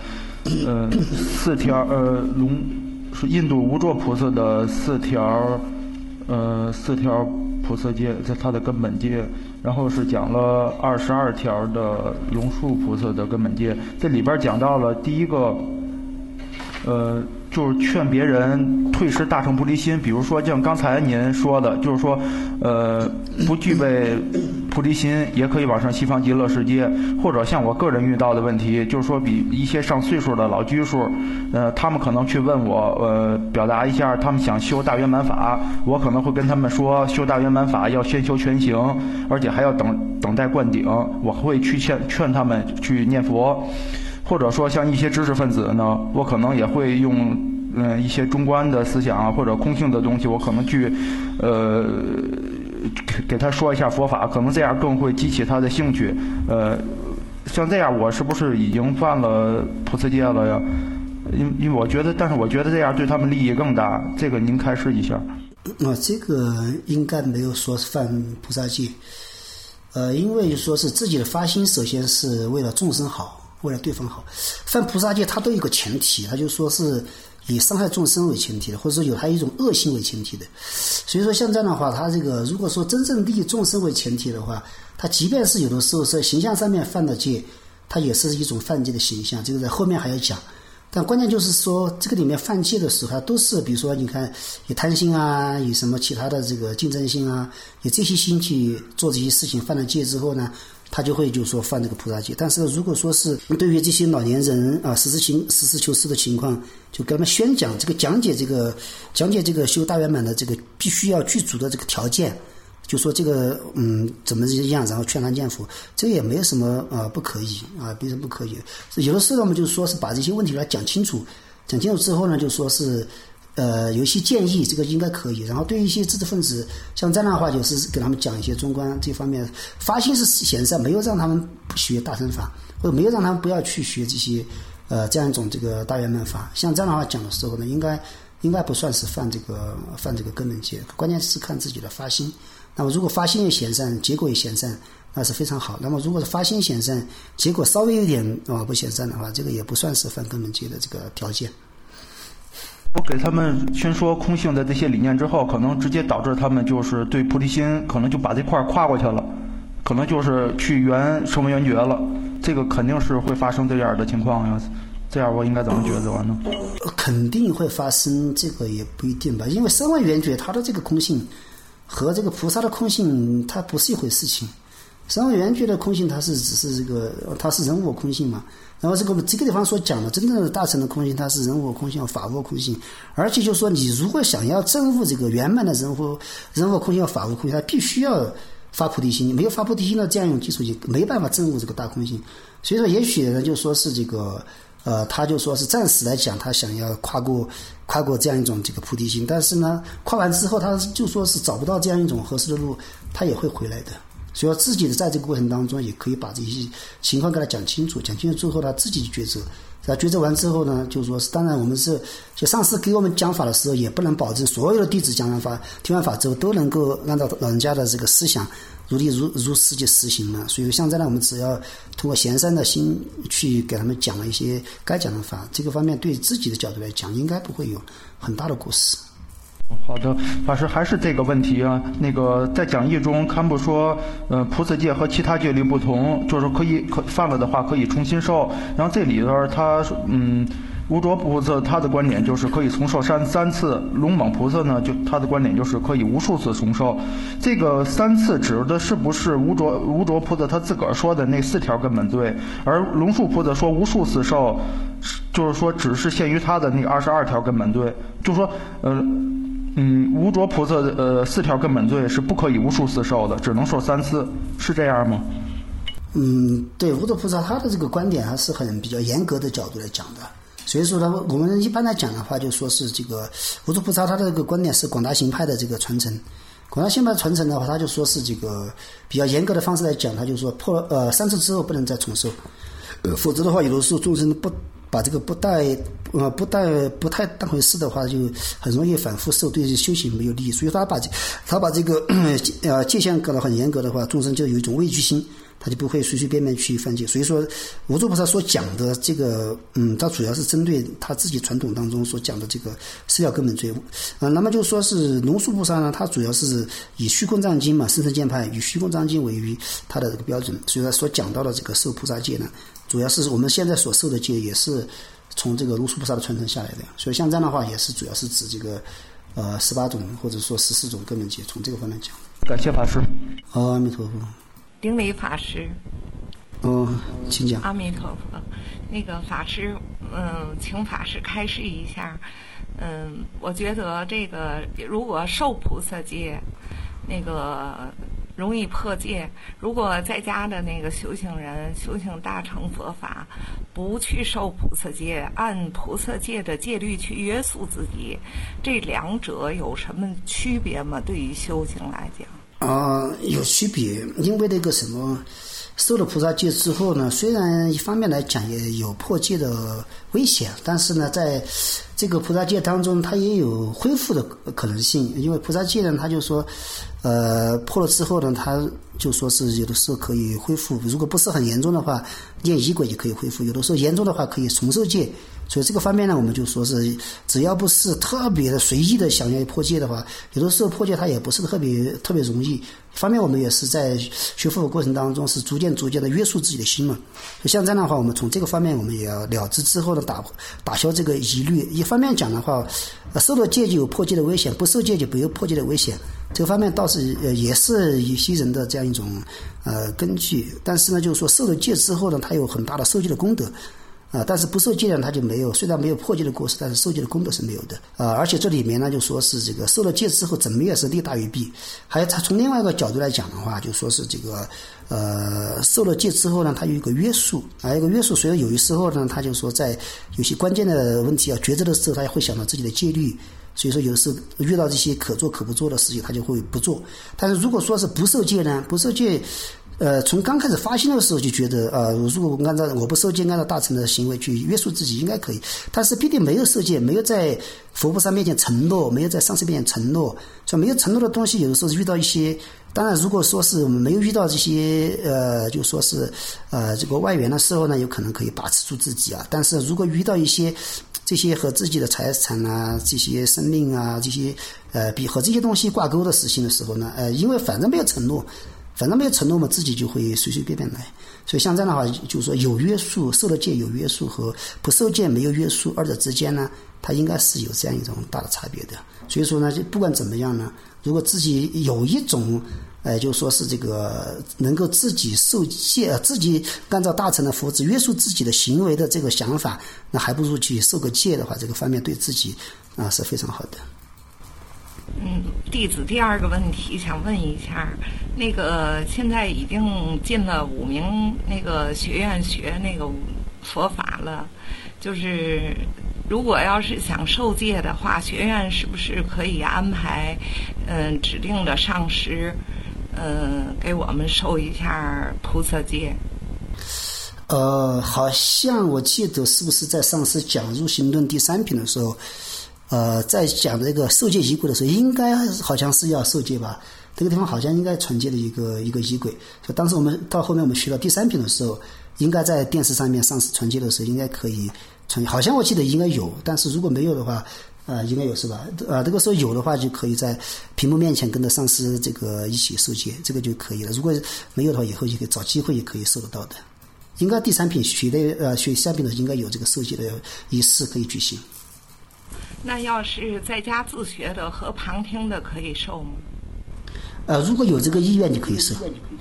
4条是印度无著菩萨的4条菩萨戒，在它的根本戒，然后是讲了22条的龙树菩萨的根本戒。这里边讲到了第一个就是劝别人退失大乘菩提心，比如说像刚才您说的，就是说不具备菩提心也可以往上西方极乐世界，或者像我个人遇到的问题，就是说比一些上岁数的老居数他们可能去问我表达一下他们想修大圆满法，我可能会跟他们说修大圆满法要先修全行，而且还要等待灌顶，我会去劝他们去念佛。 或者说像一些知识分子呢，我可能也会用一些中观的思想啊，或者空性的东西，我可能去给他说一下佛法，可能这样更会激起他的兴趣。像这样我是不是已经犯了菩萨戒了呀？因为我觉得，但是我觉得这样对他们利益更大，这个您开示一下。 这个应该没有说犯菩萨戒，因为说是自己的发心，首先是为了众生好，为了对方好。犯菩萨戒，它都有一个前提，它就说是以伤害众生为前提的，或者说有它一种恶心为前提的。所以说像这样的话，它这个如果说真正利益众生为前提的话，它即便是有的时候在形象上面犯的戒，它也是一种犯戒的形象，这个在后面还要讲。但关键就是说，这个里面犯戒的时候，它都是比如说你看有贪心啊，有什么其他的这个竞争心啊，有这些心去做这些事情，犯了戒之后呢，他就会就说犯这个菩萨戒。但是如果说是对于这些老年人啊，实事求是的情况，就跟他们宣讲这个讲解这个修大圆满的这个必须要具足的这个条件。就说这个怎么样，然后劝他念佛，这个也没有什么不可以啊，没什么不可以。有的时候我们就说是把这些问题给他讲清楚之后呢，就说是有一些建议，这个应该可以。然后对于一些知识分子，像这样的话，就是给他们讲一些中观这方面发心是显善，没有让他们不学大乘法，或者没有让他们不要去学这些这样一种这个大圆满法。像这样的话讲的时候呢，应该不算是犯这个根本戒，关键是看自己的发心。那么如果发心也显善，结果也显善，那是非常好。那么如果是发心显善，结果稍微有点不显善的话，这个也不算是犯根本戒的这个条件。 我给他们宣说空性的这些理念之后，可能直接导致他们就是对菩提心可能就把这块跨过去了，可能就是去声闻缘觉了。这个肯定是会发生这样的情况呀。这样我应该怎么觉得呢？ 肯定会发生，这个也不一定吧，因为声闻缘觉它的这个空性和这个菩萨的空性它不是一回事情。声闻缘觉的空性它是只是这个它是人我空性嘛，然后这个地方所讲的真正的大乘的空性，它是人我空性法我空性。而且就说你如果想要证悟这个圆满的人我空性和法我空性，它必须要发菩提心，你没有发菩提心的这样一种基础，就没办法证悟这个大空性。所以说也许呢就说是这个他就说是暂时来讲，他想要跨过这样一种这个菩提心，但是呢，跨完之后，他就说是找不到这样一种合适的路，他也会回来的。所以自己的在这个过程当中，也可以把这些情况给他讲清楚之后，他自己抉择。他抉择完之后呢，就说是当然我们就上师给我们讲法的时候，也不能保证所有的弟子讲完法、听完法之后都能够按照老人家的这个思想如实去实行了。所以像这样，我们只要通过贤善的心去给他们讲了一些该讲的法，这个方面对自己的角度来讲，应该不会有很大的过失。 好的，法师还是这个问题啊。那个在讲义中堪布说，菩萨戒和其他戒律不同，就是可犯了的话可以重新受。然后这里边他无着菩萨他的观点就是可以重受三次，龙猛菩萨呢他的观点就是可以无数次重受。这个3次指的是不是无着菩萨他自个儿说的那4条根本罪，而龙树菩萨说无数次受，就是说只是限于他的那个22条根本罪，就是说无着菩萨4条根本罪是不可以无数次受的，只能受3次，是这样吗？ 对，无着菩萨他的这个观点还是比较严格的角度来讲的。所以说呢，我们一般来讲的话，就说是这个无着菩萨他的这个观点是广大行派的这个传承。广大行派传承的话，他就说是这个比较严格的方式来讲，他就说3次之后不能再重受，否则的话，有的时候众生不把这个不太当回事的话，就很容易反复受，对修行没有利益。所以他把这个界限搞得很严格的话，众生就有一种畏惧心，他就不会随随便便去犯戒。所以说无着菩萨所讲的这个他主要是针对他自己传统当中所讲的这个4条根本罪。那么就说是龙树菩萨呢，他主要是以虚空藏经嘛，生成剑派以虚空藏经为他的这个标准，所以他所讲到的这个受菩萨戒呢，主要是我们现在所受的戒也是从这个龙树菩萨的传承下来的。所以像这样的话，也是主要是指这个18种或者说14种根本戒，从这个方面讲。 感谢法师。 阿弥陀佛。 顶礼法师。 请讲。 阿弥陀佛。那个法师，请法师开示一下。我觉得这个如果受菩萨戒，那个容易破戒。如果在家的那个修行人修行大乘佛法，不去受菩萨戒，按菩萨戒的戒律去约束自己，这两者有什么区别吗？对于修行来讲？ 有区别，因为那个什么，受了菩萨戒之后呢，虽然一方面来讲也有破戒的危险，但是呢，在这个菩萨戒当中，它也有恢复的可能性。因为菩萨戒呢，他就说，破了之后呢，他就说是有的时候可以恢复，如果不是很严重的话，念仪轨就可以恢复；有的时候严重的话，可以重受戒。所以这个方面呢，我们就说是，只要不是特别的随意的想要破戒的话，有的时候破戒它也不是特别容易。一方面我们也是在学佛的过程当中是逐渐的约束自己的心嘛。像这样的话，我们从这个方面我们也要了知之后呢，打消这个疑虑。一方面讲的话，受了戒就有破戒的危险，不受戒就没有破戒的危险。这个方面倒是也是有些人的这样一种根据。但是呢，就是说受了戒之后呢，它有很大的受戒的功德。但是不受戒呢，他就没有，虽然没有破戒的过失，但是受戒的功德是没有的。而且这里面呢，就说是这个受了戒之后，怎么也是利大于弊。还有他从另外一个角度来讲的话，就说是这个受了戒之后呢，他有一个约束，一个约束。所以有些时候呢，他就说在有些关键的问题要抉择的时候，他也会想到自己的戒律。所以说有时候遇到这些可做可不做的事情，他就会不做。但是如果说是不受戒呢，不受戒。从刚开始发心的时候就觉得如果按照我不受戒，按照大乘的行为去约束自己应该可以，但是必定没有受戒，没有在佛菩萨面前承诺，没有在上师面前承诺，所以没有承诺的东西，有的时候遇到一些，当然如果说是没有遇到这些就说是这个外缘的时候呢，有可能可以把持住自己啊。但是如果遇到一些这些和自己的财产啊、这些生命啊、这些和这些东西挂钩的事情的时候呢，因为反正没有承诺嘛，自己就会随随便便来。所以像这样的话，就是说有约束，受了戒有约束和不受戒没有约束，二者之间呢，它应该是有这样一种大的差别的。所以说呢，就不管怎么样呢，如果自己有一种就说是这个能够自己受戒，自己按照大乘的佛旨约束自己的行为的这个想法，那还不如去受个戒的话，这个方面对自己是非常好的。 弟子第二个问题想问一下，那个现在已经进了5名那个学院学那个佛法了，就是如果要是想受戒的话，学院是不是可以安排指定的上师给我们受一下菩萨戒？ 好像我记得是不是在上师讲入行论第3品的时候，在讲这个受戒仪轨的时候，应该好像是要受戒吧？这个地方好像应该传戒的一个仪轨。就当时我们到后面我们学到第3品的时候，应该在电视上面上师传戒的时候，应该可以传。好像我记得应该有，但是如果没有的话，应该有是吧？这个时候有的话，就可以在屏幕面前跟着上师这个一起受戒，这个就可以了。如果没有的话，以后就可以找机会也可以受得到的。应该第3品学3品的应该有这个受戒的仪式可以举行。 那要是在家自学的和旁听的可以受吗？ 如果有这个意愿就可以受。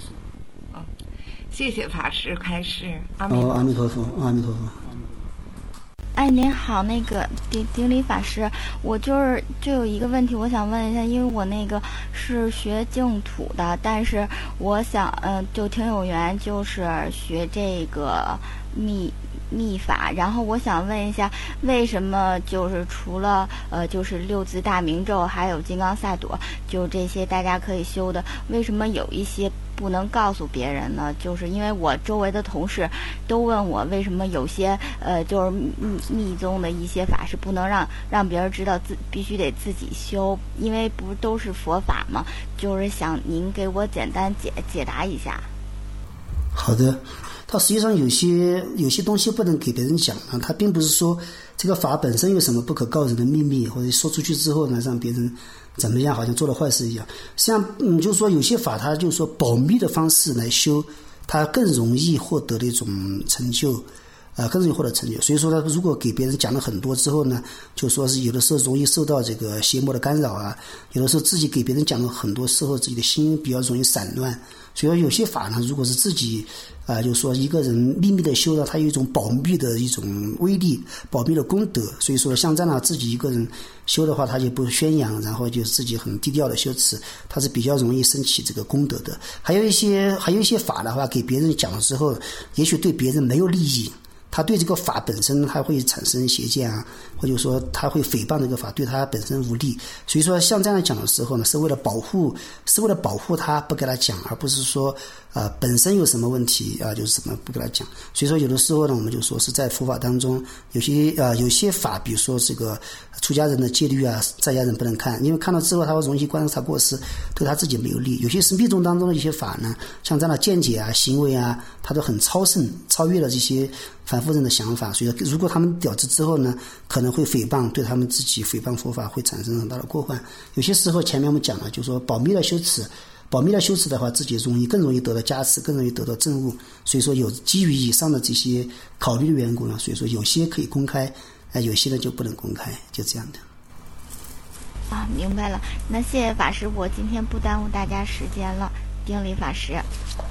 谢谢法师开示。 阿弥陀佛，阿弥陀佛。 您好，那个顶礼法师，我就有一个问题，我想问一下，因为我那个是学净土的，但是我想就挺有缘，就是学这个密法，然后我想问一下，为什么就是除了就是6字大明咒还有金刚萨埵，就这些大家可以修的，为什么有一些不能告诉别人呢？就是因为我周围的同事都问我，为什么有些就是密宗的一些法是不能让别人知道，必须得自己修，因为不都是佛法嘛？就是想您给我简单解答一下。 好的。它实际上有些东西不能给别人讲啊，它并不是说这个法本身有什么不可告人的秘密，或者说出去之后呢，让别人怎么样，好像做了坏事一样。像就是说有些法，它就是说保密的方式来修，它更容易获得的一种成就。更容易获得成就。所以说呢，如果给别人讲了很多之后呢，就说是有的时候容易受到这个邪魔的干扰啊，有的时候自己给别人讲了很多时候，自己的心比较容易散乱。所以说有些法呢，如果是自己就是说一个人秘密的修呢，他有一种保密的一种威力，保密的功德。所以说像这样自己一个人修的话，他就不宣扬，然后就自己很低调的修持，他是比较容易升起这个功德的。还有一些法的话，给别人讲的时候，也许对别人没有利益，他对这个法本身他会产生邪见啊，或者说他会诽谤这个法，对他本身无利。所以说像这样讲的时候呢，是为了保护他不给他讲，而不是说本身有什么问题就是什么不给他讲。所以说有的时候呢，我们就说是在佛法当中有些法，比如说这个出家人的戒律在家人不能看，因为看了之后他会容易观察过失，对他自己没有利。有些是密宗当中的一些法呢，像这样的见解行为他都很超胜，超越了这些凡夫人的想法。所以如果他们了知之后呢，可能会诽谤，对他们自己诽谤佛法会产生很大的过患。有些时候前面我们讲了，就是说保密的修持的话，自己更容易得到加持，更容易得到证悟。所以说有基于以上的这些考虑的缘故呢，所以说有些可以公开，有些呢就不能公开，就这样的。 明白了。那谢谢法师，我今天不耽误大家时间了。丁理法师。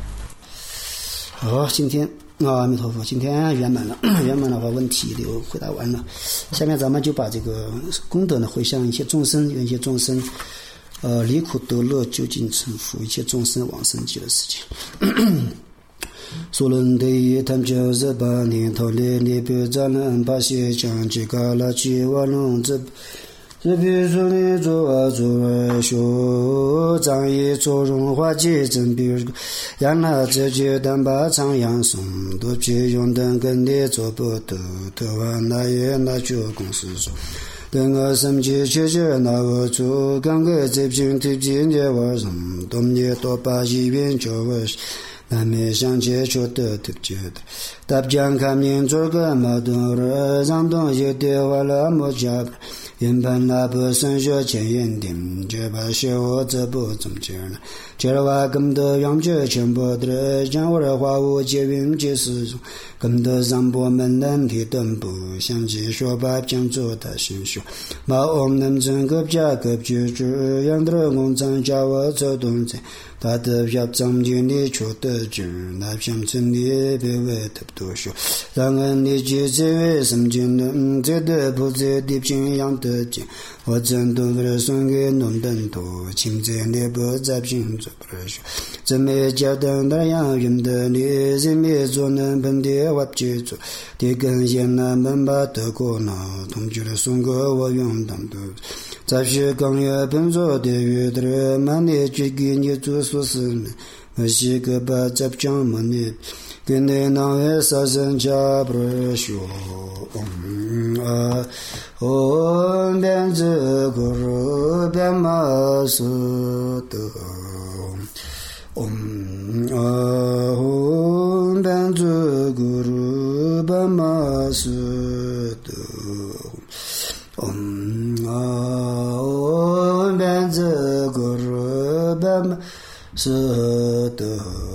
好，今天阿弥陀佛，今天圆满了，圆满的话问题都回答完了。下面咱们就把这个功德呢回向一切众生，愿一切众生离苦得乐，究竟成佛，一切众生往生极乐世界。苏伦的一他们就是把年头的你别咱能把些讲这个了去我弄这比如说你做修藏业做融化结真比如让那这些单把长阳送都去用灯跟你做不得的话那也那就公司说等我生气确实那个做刚个这片推荐的我人东也多把医院叫我那没想接触的特觉的大家看见这个矛盾人让东西的话了没加原本那不升学前沿定这把学我这不怎么讲了这的话更多用这全部的讲我的话我结云结实更多上波门能提灯不想起说把讲做的心说把我们能整个家个居住让的工厂叫我走动在他的表彰经理出的句那想真理别为特多说让人理解这为什么经能这的不这的平样的经我真都不是送给农等多亲自的不在平做不说这没教等的样云的你人没做能本的我记住的跟现那门把德国那同居的送给我用当的在学刚也本做的约的人满的去给你做所事呢我是个把这讲么呢跟你那位杀生家不说变这个人变马是的变这个人变马是的变这个人变马是的